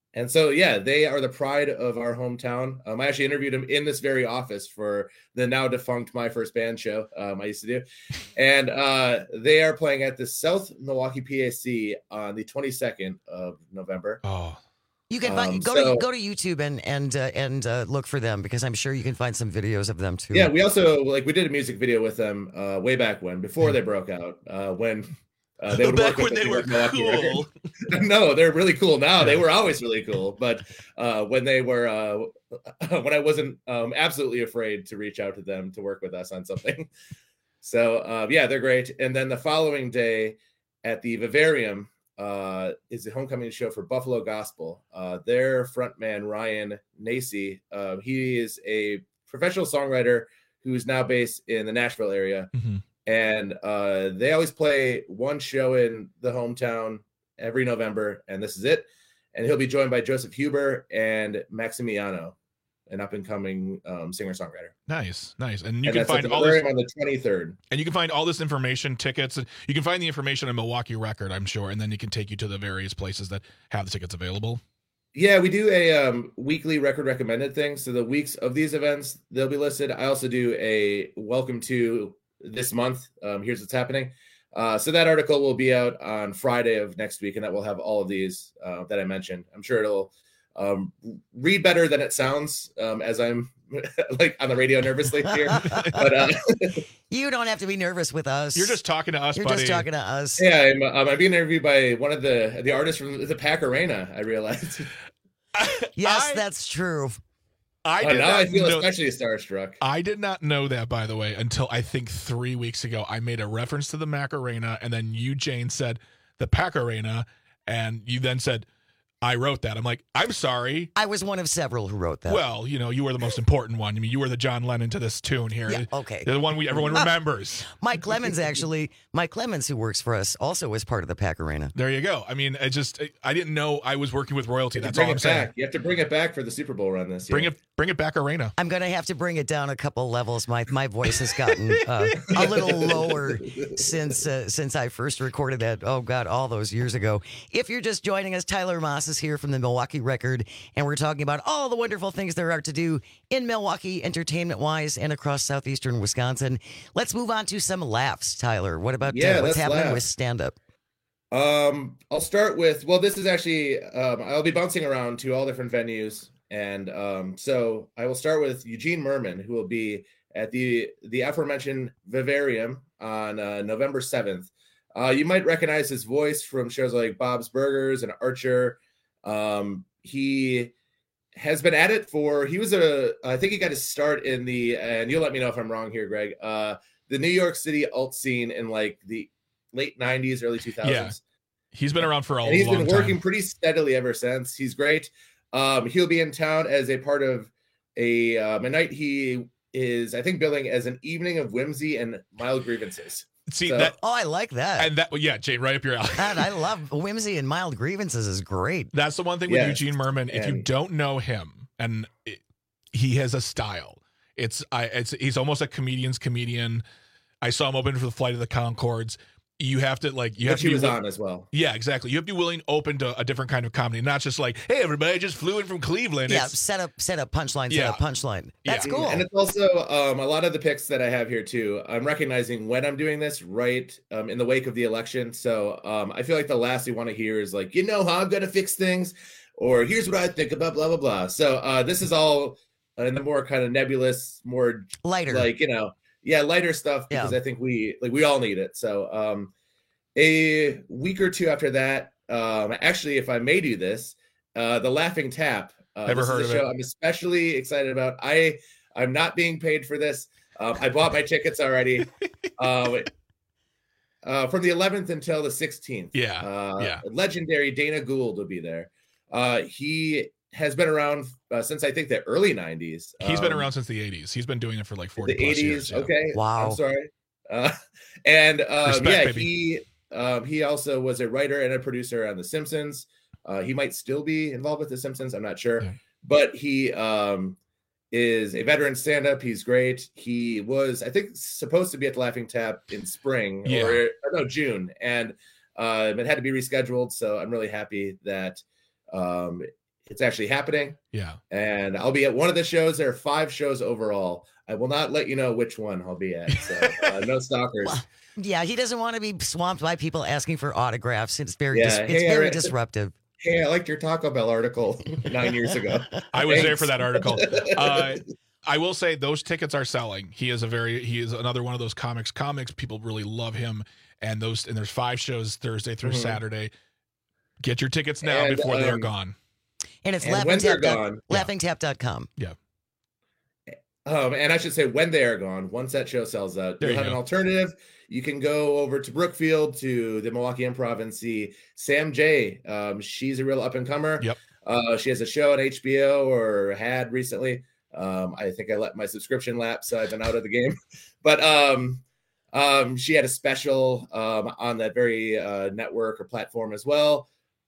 And so, yeah, they are the pride of our hometown. Um, I actually interviewed him in this very office for the now defunct My First Band show um, I used to do. And uh, they are playing at the South Milwaukee P A C on the twenty-second of November. Oh, You can find, Um, go so- to go to YouTube and and uh, and uh, look for them because I'm sure you can find some videos of them too. Yeah, we also, like, we did a music video with them uh, way back when, before they broke out, uh, when uh, they would Back work with when the they New were York Milwaukee cool. record. No, they're really cool now. They were always really cool. But uh, when they were, uh, when I wasn't um, absolutely afraid to reach out to them to work with us on something. So, uh, yeah, they're great. And then the following day at the Vivarium uh, is the homecoming show for Buffalo Gospel. Uh, their frontman, Ryan Nacy, uh, he is a professional songwriter who is now based in the Nashville area. Mm-hmm. And uh, they always play one show in the hometown every November, and this is it. And he'll be joined by Joseph Huber and Maximiano, an up-and-coming um, singer-songwriter. Nice, nice. And you And can that's at find the all this Vivarium on the twenty-third. And you can find all this information, tickets. and You can find the information on Milwaukee Record, I'm sure, and then it can take you to the various places that have the tickets available. Yeah, we do a um, weekly record recommended thing. So the weeks of these events, they'll be listed. I also do a welcome to this month. Um, here's what's happening. Uh, so that article will be out on Friday of next week, and that will have all of these uh, that I mentioned. I'm sure it'll um, read better than it sounds um, as I'm like on the radio nervously here. But uh, You don't have to be nervous with us. You're just talking to us, You're buddy. just talking to us. yeah, I'm, um, I'm being interviewed by one of the the artists from the Pack Arena. I realized. Yes, that's true. I Oh, did now not I feel know- especially starstruck. I did not know that, by the way, until I think three weeks ago. I made a reference to the Macarena, and then you, Jane, said the Pack Arena, and you then said, I wrote that. I'm like, I'm sorry. I was one of several who wrote that. Well, you know, you were the most important one. I mean, you were the John Lennon to this tune here. Yeah, okay. You're the one we everyone remembers. Mike Clemens, actually, Mike Clemens, who works for us, also was part of the Pack Arena. There you go. I mean, I just I didn't know I was working with royalty. You have That's to bring all I'm it saying. back. You have to bring it back for the Super Bowl run this year. Bring it, bring it back, Arena. I'm going to have to bring it down a couple levels. My my voice has gotten uh, a little lower since uh, since I first recorded that. Oh God, all those years ago. If you're just joining us, Tyler Moss is here from the Milwaukee Record, and we're talking about all the wonderful things there are to do in Milwaukee, entertainment-wise, and across southeastern Wisconsin. Let's move on to some laughs, Tyler. What about Yeah, uh, what's let's happening laugh. with stand-up? Um, I'll start with, well, this is actually, um, I'll be bouncing around to all different venues. And um, so I will start with Eugene Merman, who will be at the, the aforementioned Vivarium on uh, November seventh. Uh, you might recognize his voice from shows like Bob's Burgers and Archer. Um, he has been at it for, he was a, I think he got his start in the, and you'll let me know if I'm wrong here, Greg, uh, the New York City alt scene in like the late nineties, early two thousands. Yeah. He's been around for a and he's long been time. working pretty steadily ever since. He's great. Um, he'll be in town as a part of a, um, a night he is, I think, billing as an evening of whimsy and mild grievances. See So- that, Oh, I like that. and that, yeah, Jane, right up your alley. God, I love whimsy and mild grievances is great. That's the one thing with Yes, Eugene Merman. If you and- don't know him, and it, he has a style. It's I. It's he's almost a comedian's comedian. I saw him open for the Flight of the Conchords. You have to like you have Which to he be was wi- on as well. Yeah, exactly. You have to be willing, open to a different kind of comedy, not just like, hey, everybody, I just flew in from Cleveland. Yeah, It's, set up, set up punchline, set Yeah. up punchline. That's Yeah. cool. And it's also um, a lot of the picks that I have here too. I'm recognizing when I'm doing this right um, in the wake of the election. So um, I feel like the last you want to hear is like, you know how I'm going to fix things, or here's what I think about blah, blah, blah. So uh, this is all in the more kind of nebulous, more Lighter. like, you know, yeah, lighter stuff because Yeah. I think we like we all need it. So um, a week or two after that, um, actually, if I may do this, uh, the Laughing Tap. Uh, Never this heard is of a it. show I'm especially excited about. I I'm not being paid for this. Um, I bought my tickets already. uh, uh, from the eleventh until the sixteenth. Yeah, Uh, yeah. Legendary Dana Gould will be there. Uh, he has been around uh, since I think the early nineties. he's been Um, around since the eighties. He's been doing it for like forty the plus eighties. years. yeah. Okay. Wow. I'm sorry. Uh, and um, Respect, yeah, baby. he um, he also was a writer and a producer on The Simpsons. Uh, he might still be involved with The Simpsons. I'm not sure, Yeah. but he um, is a veteran stand-up. He's great. He was, I think, supposed to be at the Laughing Tap in spring Yeah. or, or no June, and uh, it had to be rescheduled. So I'm really happy that um, it's actually happening. Yeah. And I'll be at one of the shows. There are five shows overall. I will not let you know which one I'll be at. So uh, no stalkers. Well, yeah, he doesn't want to be swamped by people asking for autographs. It's very, Yeah. dis- it's Hey, very I- disruptive. Hey, I liked your Taco Bell article nine years ago. I was there Thanks. for that article. Uh, I will say those tickets are selling. He is a very he is another one of those comics. Comics people really love him, and those and there's five shows Thursday through Mhm. Saturday. Get your tickets now And, before they are um, gone. And it's And when they're laughing tap dot- gone- laughing tap dot com. Yeah. Um, and I should say when they are gone, once that show sells out, There you'll you have an go. alternative. You can go over to Brookfield to the Milwaukee Improv and see Sam J. Um, she's a real up and comer. Yep. Uh, she has a show on H B O or had recently. Um, I think I let my subscription lapse, so I've been out of the game. But um, um, she had a special um, on that very uh, network or platform as well.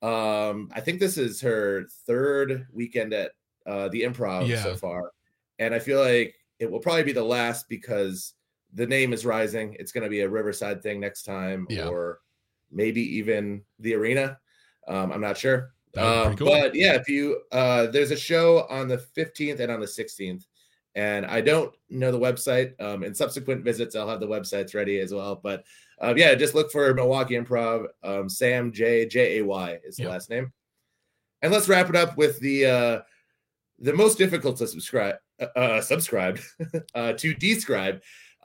Um, I think this is her third weekend at uh, the Improv Yeah. so far, and I feel like it will probably be the last because the name is rising. It's going to be a Riverside thing next time, Yeah. or maybe even the arena. Um, I'm not sure. That would be Um, pretty cool. But yeah, if you uh, there's a show on the fifteenth and on the sixteenth, and I don't know the website. Um, in subsequent visits, I'll have the websites ready as well. But uh, yeah, just look for Milwaukee Improv. Um, Sam J J A Y is the Yep. last name. And let's wrap it up with the uh, the most difficult to subscribe uh, uh, subscribe uh, to describe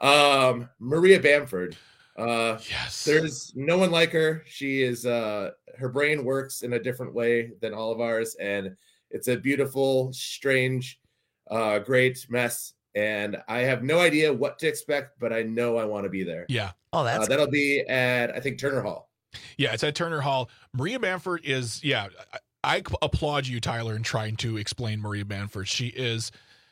um, Maria Bamford. Uh, yes. There's no one like her. She is uh, her brain works in a different way than all of ours, and it's a beautiful, strange, uh, great mess. And I have no idea what to expect, but I know I want to be there. Yeah. Oh, that's Uh, that'll be at I think Turner Hall. Yeah, it's at Turner Hall. Maria Bamford is, yeah, I, I applaud you, Tyler, in trying to explain Maria Bamford. She is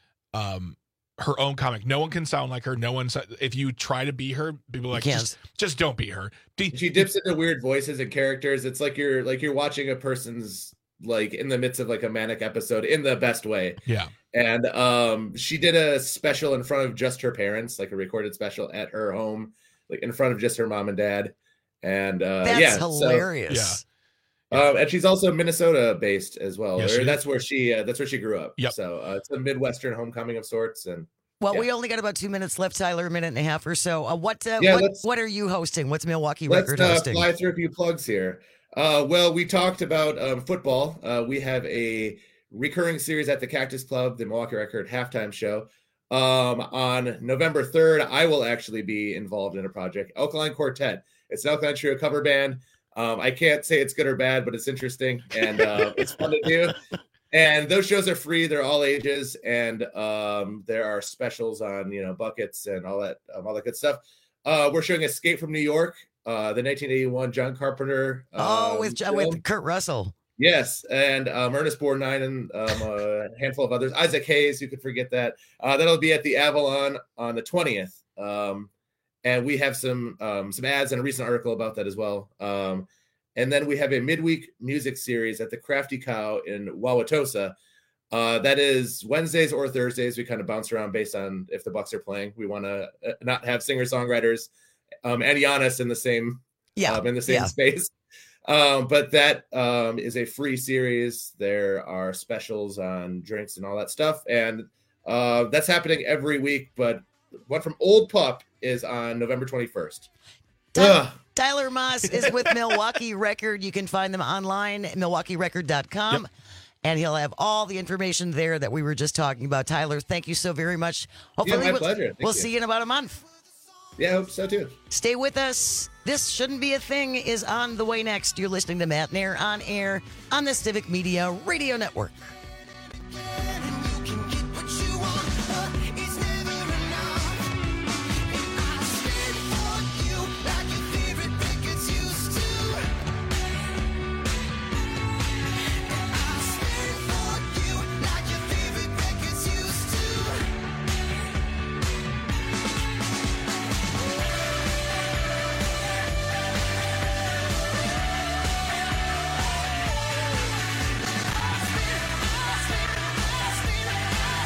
um, her own comic. No one can sound like her. No one, if you try to be her, people are like, can't. just, just don't be her. Do- She dips into weird voices and characters. It's like you're like you're watching a person's like in the midst of like a manic episode in the best way. Yeah. And um, she did a special in front of just her parents, like a recorded special at her home, like in front of just her mom and dad. And uh, That's yeah, hilarious. So, um, and she's also Minnesota based as well. Yes, Or she is. that's where she uh, that's where she grew up. Yep. So uh, it's a Midwestern homecoming of sorts. And Well, yeah. we only got about two minutes left, Tyler, a minute and a half or so. Uh, what, uh, Yeah, what let's- what are you hosting? What's Milwaukee Let's Record uh, hosting? fly through a few plugs here. Uh, well, we talked about um, football. Uh, we have a recurring series at the Cactus Club, the Milwaukee Record halftime show. Um, on November third, I will actually be involved in a project, Alkaline Quartet. It's an Alkaline Trio cover band. Um, I can't say it's good or bad, but it's interesting and uh, it's fun to do. And those shows are free; they're all ages, and um, there are specials on you know buckets and all that, um, all that good stuff. Uh, we're showing Escape from New York, uh, the nineteen eighty-one John Carpenter. oh, um, with Jo- film. with Kurt Russell. Yes, and um, Ernest Borgnine and um, a handful of others. Isaac Hayes, you could forget that. Uh, that'll be at the Avalon on the twentieth. Um, and we have some um, some ads and a recent article about that as well. Um, and then we have a midweek music series at the Crafty Cow in Wauwatosa. Uh, that is Wednesdays or Thursdays. We kind of bounce around based on if the Bucks are playing. We want to uh, not have singer-songwriters um, and Giannis in the same Yeah, um, in the same yeah. space. Um, but that um, is a free series. There are specials on drinks and all that stuff. And uh, that's happening every week. But one from Old Pup is on November twenty-first. Ugh. Tyler Moss is with Milwaukee Record. You can find them online at milwaukee record dot com. Yep. And he'll have all the information there that we were just talking about. Tyler, thank you so very much. Hopefully, my we'll, pleasure. Thank we'll you. see you in about a month. Yeah, I hope so too. Stay with us. This Shouldn't Be a Thing is on the way next. You're listening to Matt Nair on air on the Civic Media Radio Network.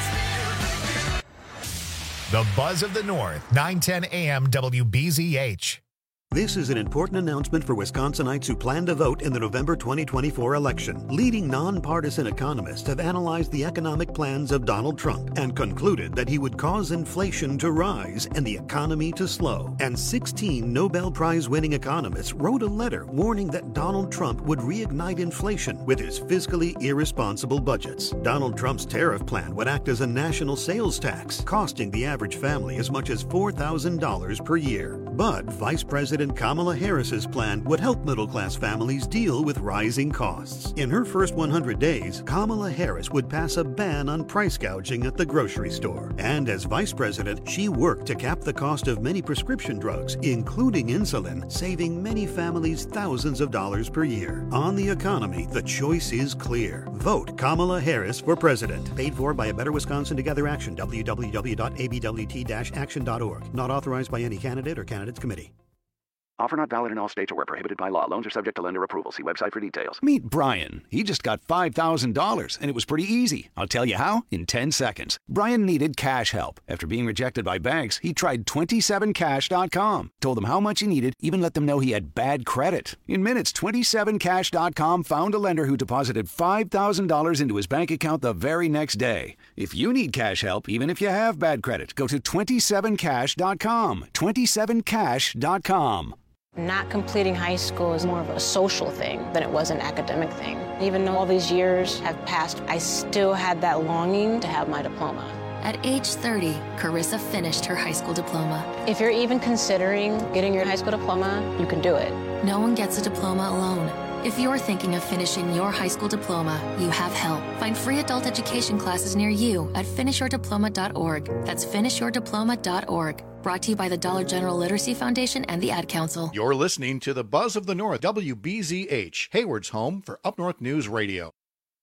The Buzz of the North, nine ten a.m. W B Z H. This is an important announcement for Wisconsinites who plan to vote in the November twenty twenty-four election. Leading nonpartisan economists have analyzed the economic plans of Donald Trump and concluded that he would cause inflation to rise and the economy to slow. And sixteen Nobel Prize-winning economists wrote a letter warning that Donald Trump would reignite inflation with his fiscally irresponsible budgets. Donald Trump's tariff plan would act as a national sales tax, costing the average family as much as four thousand dollars per year. But Vice President Kamala Harris's plan would help middle-class families deal with rising costs. In her first one hundred days, Kamala Harris would pass a ban on price gouging at the grocery store. And as vice president, she worked to cap the cost of many prescription drugs, including insulin, saving many families thousands of dollars per year. On the economy, the choice is clear. Vote Kamala Harris for president. Paid for by A Better Wisconsin Together Action, w w w dot a b w t dash action dot org. Not authorized by any candidate or candidates committee. Offer not valid in all states or where prohibited by law. Loans are subject to lender approval. See website for details. Meet Brian. He just got five thousand dollars, and it was pretty easy. I'll tell you how in ten seconds. Brian needed cash help. After being rejected by banks, he tried twenty-seven cash dot com. Told them how much he needed, even let them know he had bad credit. In minutes, twenty-seven cash dot com found a lender who deposited five thousand dollars into his bank account the very next day. If you need cash help, even if you have bad credit, go to twenty-seven cash dot com. twenty-seven cash dot com. Not completing high school is more of a social thing than it was an academic thing. Even though all these years have passed, I still had that longing to have my diploma. At age thirty, Carissa finished her high school diploma. If you're even considering getting your high school diploma, you can do it. No one gets a diploma alone. If you're thinking of finishing your high school diploma, you have help. Find free adult education classes near you at finish your diploma dot org. That's finish your diploma dot org. Brought to you by the Dollar General Literacy Foundation and the Ad Council. You're listening to the Buzz of the North, W B Z H, Hayward's home for Up North News Radio.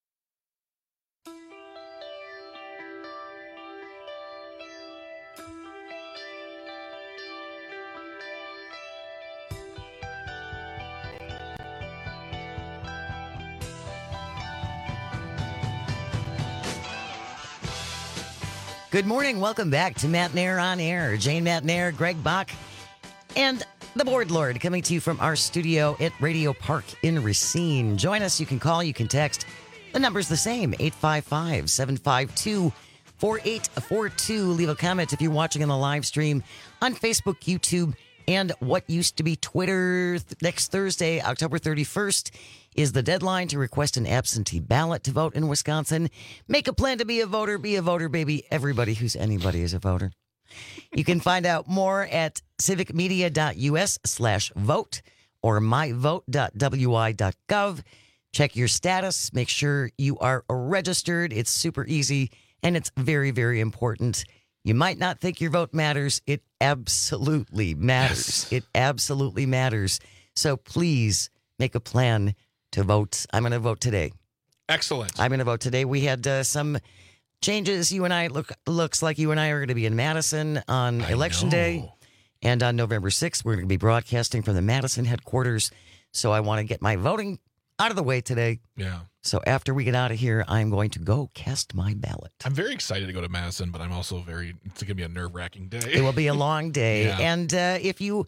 Good morning. Welcome back to Matt Nair on Air. Jane Matt Nair, Greg Bach, and the Board Lord coming to you from our studio at Radio Park in Racine. Join us. You can call. You can text. The number's the same, eight five five, seven five two, four eight four two. Leave a comment if you're watching on the live stream on Facebook, YouTube, and what used to be Twitter. Next Thursday, October thirty-first, is the deadline to request an absentee ballot to vote in Wisconsin. Make a plan to be a voter. Be a voter, baby. Everybody who's anybody is a voter. You can find out more at civic media dot u s slash vote or my vote dot w i dot gov. Check your status. Make sure you are registered. It's super easy, and it's very, very important. You might not think your vote matters. It absolutely matters. Yes. It absolutely matters. So please make a plan to vote. I'm going to vote today. Excellent. I'm going to vote today. We had uh, some changes. You and I look looks like you and I are going to be in Madison on I Election know. Day. And on November sixth, we're going to be broadcasting from the Madison headquarters. So I want to get my voting out of the way today. Yeah. So after we get out of here, I'm going to go cast my ballot. I'm very excited to go to Madison, but I'm also very, it's going to be a nerve-wracking day. It will be a long day. Yeah. And uh, if you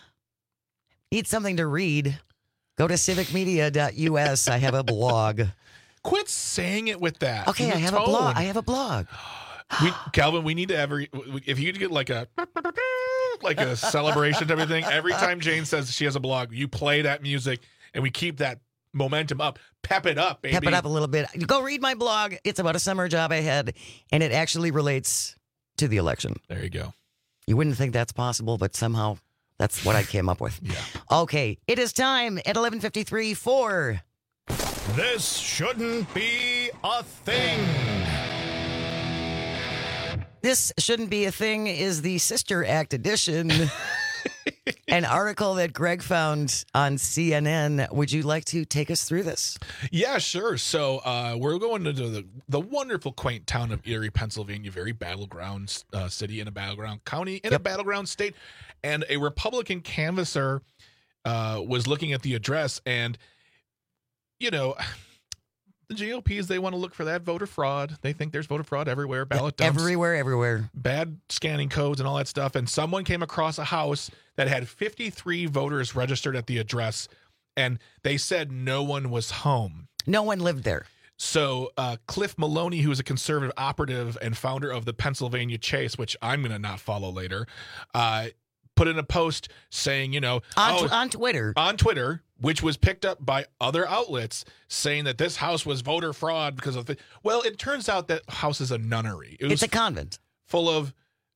need something to read, go to civic media dot u s. I have a blog. Quit saying it with that. Okay, I have tone. a blog. I have a blog. We, Calvin, we need to every if you could get like a like a celebration type of thing. Every time Jane says she has a blog, you play that music and we keep that momentum up. Pep it up, baby. Pep it up a little bit. Go read my blog. It's about a summer job I had, and it actually relates to the election. There you go. You wouldn't think that's possible, but somehow that's what I came up with. Yeah. Okay, it is time at eleven fifty-three for... This shouldn't be a thing. This Shouldn't Be a Thing is the Sister Act edition. An article that Greg found on C N N. Would you like to take us through this? Yeah, sure. So uh, we're going to the, the wonderful, quaint town of Erie, Pennsylvania, very battleground uh, city in a battleground county in yep. a battleground state. And a Republican canvasser uh, was looking at the address and, you know, the G O P is they want to look for that voter fraud. They think there's voter fraud everywhere, ballot dumps. Everywhere, everywhere. Bad scanning codes and all that stuff. And someone came across a house that had fifty-three voters registered at the address, and they said no one was home. No one lived there. So uh, Cliff Maloney, who is a conservative operative and founder of the Pennsylvania Chase, which I'm going to not follow later, uh, put in a post saying, you know, on, oh, tw- on Twitter, on Twitter, which was picked up by other outlets saying that this house was voter fraud because of the. Well, it turns out that house is a nunnery. It was it's a convent full of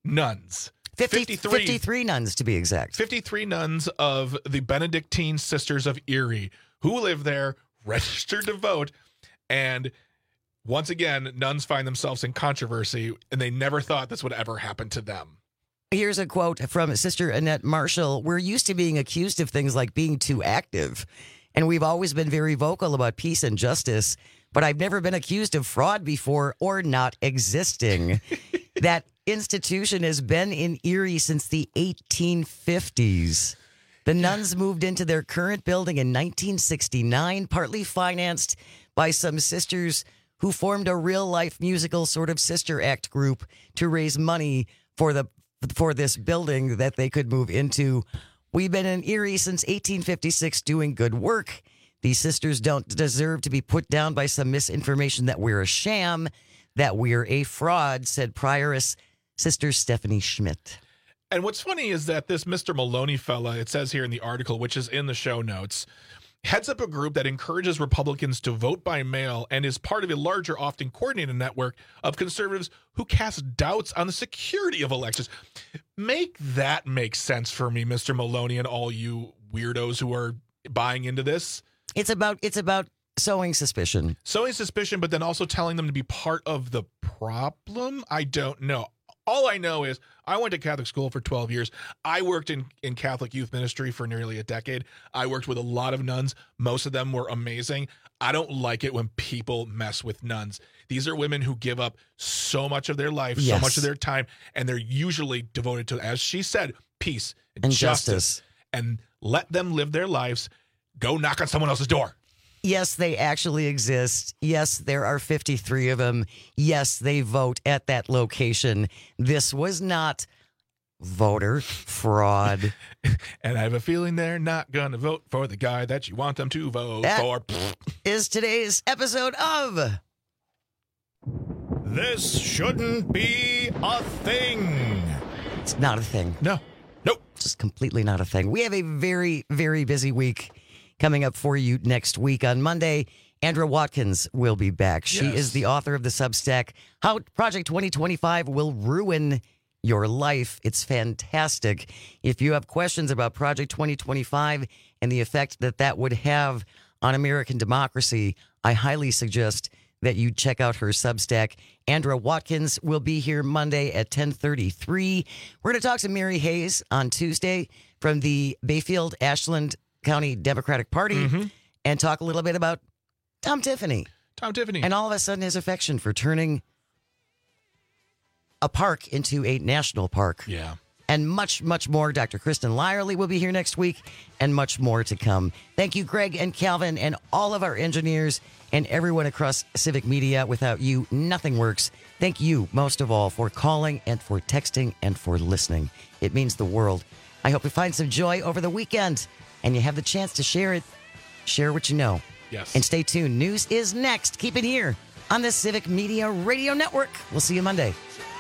nuns. fifty, fifty-three, fifty-three nuns to be exact. fifty-three nuns of the Benedictine Sisters of Erie who live there, registered to vote. And once again, nuns find themselves in controversy, and they never thought this would ever happen to them. Here's a quote from Sister Annette Marshall. We're used to being accused of things like being too active, and we've always been very vocal about peace and justice, but I've never been accused of fraud before or not existing. That institution has been in Erie since the eighteen fifties. The nuns moved into their current building in nineteen sixty-nine, partly financed by some sisters who formed a real-life musical sort of sister act group to raise money for the for this building that they could move into. We've been in Erie since eighteen fifty-six doing good work. These sisters don't deserve to be put down by some misinformation that we're a sham, that we're a fraud, said prioress Sister Stephanie Schmidt. And what's funny is that this Mister Maloney fella, it says here in the article, which is in the show notes, heads up a group that encourages Republicans to vote by mail and is part of a larger, often coordinated network of conservatives who cast doubts on the security of elections. Make that make sense for me, Mister Maloney, and all you weirdos who are buying into this. It's about it's about sowing suspicion. Sowing suspicion, but then also telling them to be part of the problem? I don't know. All I know is I went to Catholic school for twelve years. I worked in, in Catholic youth ministry for nearly a decade. I worked with a lot of nuns. Most of them were amazing. I don't like it when people mess with nuns. These are women who give up so much of their life, Yes. so much of their time, and they're usually devoted to, as she said, peace and, And justice. justice. And let them live their lives. Go knock on someone else's door. Yes, they actually exist. Yes, there are fifty-three of them. Yes, they vote at that location. This was not voter fraud. And I have a feeling they're not going to vote for the guy that you want them to vote That for. is today's episode of This shouldn't be a thing. It's not a thing. No. Nope. Just completely not a thing. We have a very, very busy week coming up for you next week. On Monday, Andra Watkins will be back. She Yes. is the author of the Substack, How Project twenty twenty-five Will Ruin Your Life. It's fantastic. If you have questions about Project twenty twenty-five and the effect that that would have on American democracy, I highly suggest that you check out her Substack. Andra Watkins will be here Monday at ten thirty-three. We're going to talk to Mary Hayes on Tuesday from the Bayfield Ashland County Democratic Party Mm-hmm. and talk a little bit about Tom Tiffany. Tom Tiffany. And all of a sudden his affection for turning a park into a national park. Yeah. And much, much more. Doctor Kristen Lyerly will be here next week and much more to come. Thank you, Greg and Calvin and all of our engineers and everyone across Civic Media. Without you, nothing works. Thank you, most of all, for calling and for texting and for listening. It means the world. I hope you find some joy over the weekend and you have the chance to share it. Share what you know. Yes. And stay tuned. News is next. Keep it here on the Civic Media Radio Network. We'll see you Monday.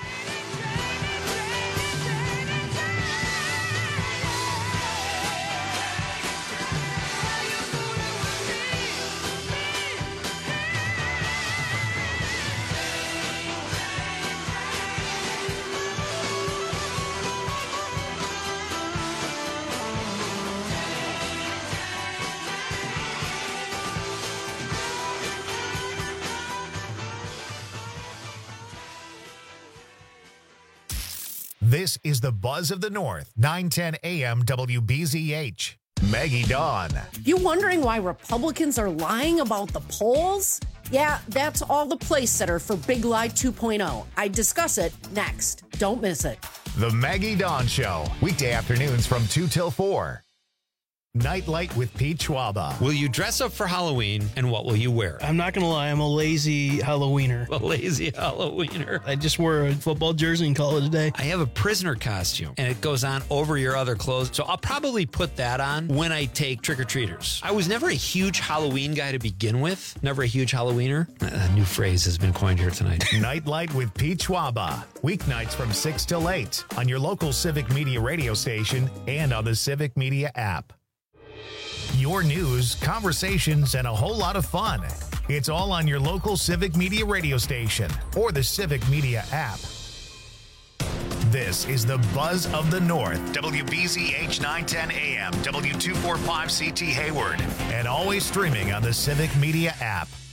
This is the Buzz of the North, nine ten A M W B Z H. Maggie Dawn. You wondering why Republicans are lying about the polls? Yeah, that's all the place setter for Big Lie two point oh. I discuss it next. Don't miss it. The Maggie Dawn Show, weekday afternoons from two till four. Nightlight with Pete Schwaba. Will you dress up for Halloween, and what will you wear? I'm not going to lie, I'm a lazy Halloweener. A lazy Halloweener. I just wore a football jersey and call it a day. I have a prisoner costume, and it goes on over your other clothes, so I'll probably put that on when I take trick-or-treaters. I was never a huge Halloween guy to begin with. Never a huge Halloweener. A new phrase has been coined here tonight. Nightlight with Pete Schwaba. Weeknights from six till eight on your local Civic Media radio station and on the Civic Media app. Your news, conversations, and a whole lot of fun. It's all on your local Civic Media radio station or the Civic Media app. This is the Buzz of the North, W B Z H nine ten A M, W two forty-five C T Hayward, and always streaming on the Civic Media app.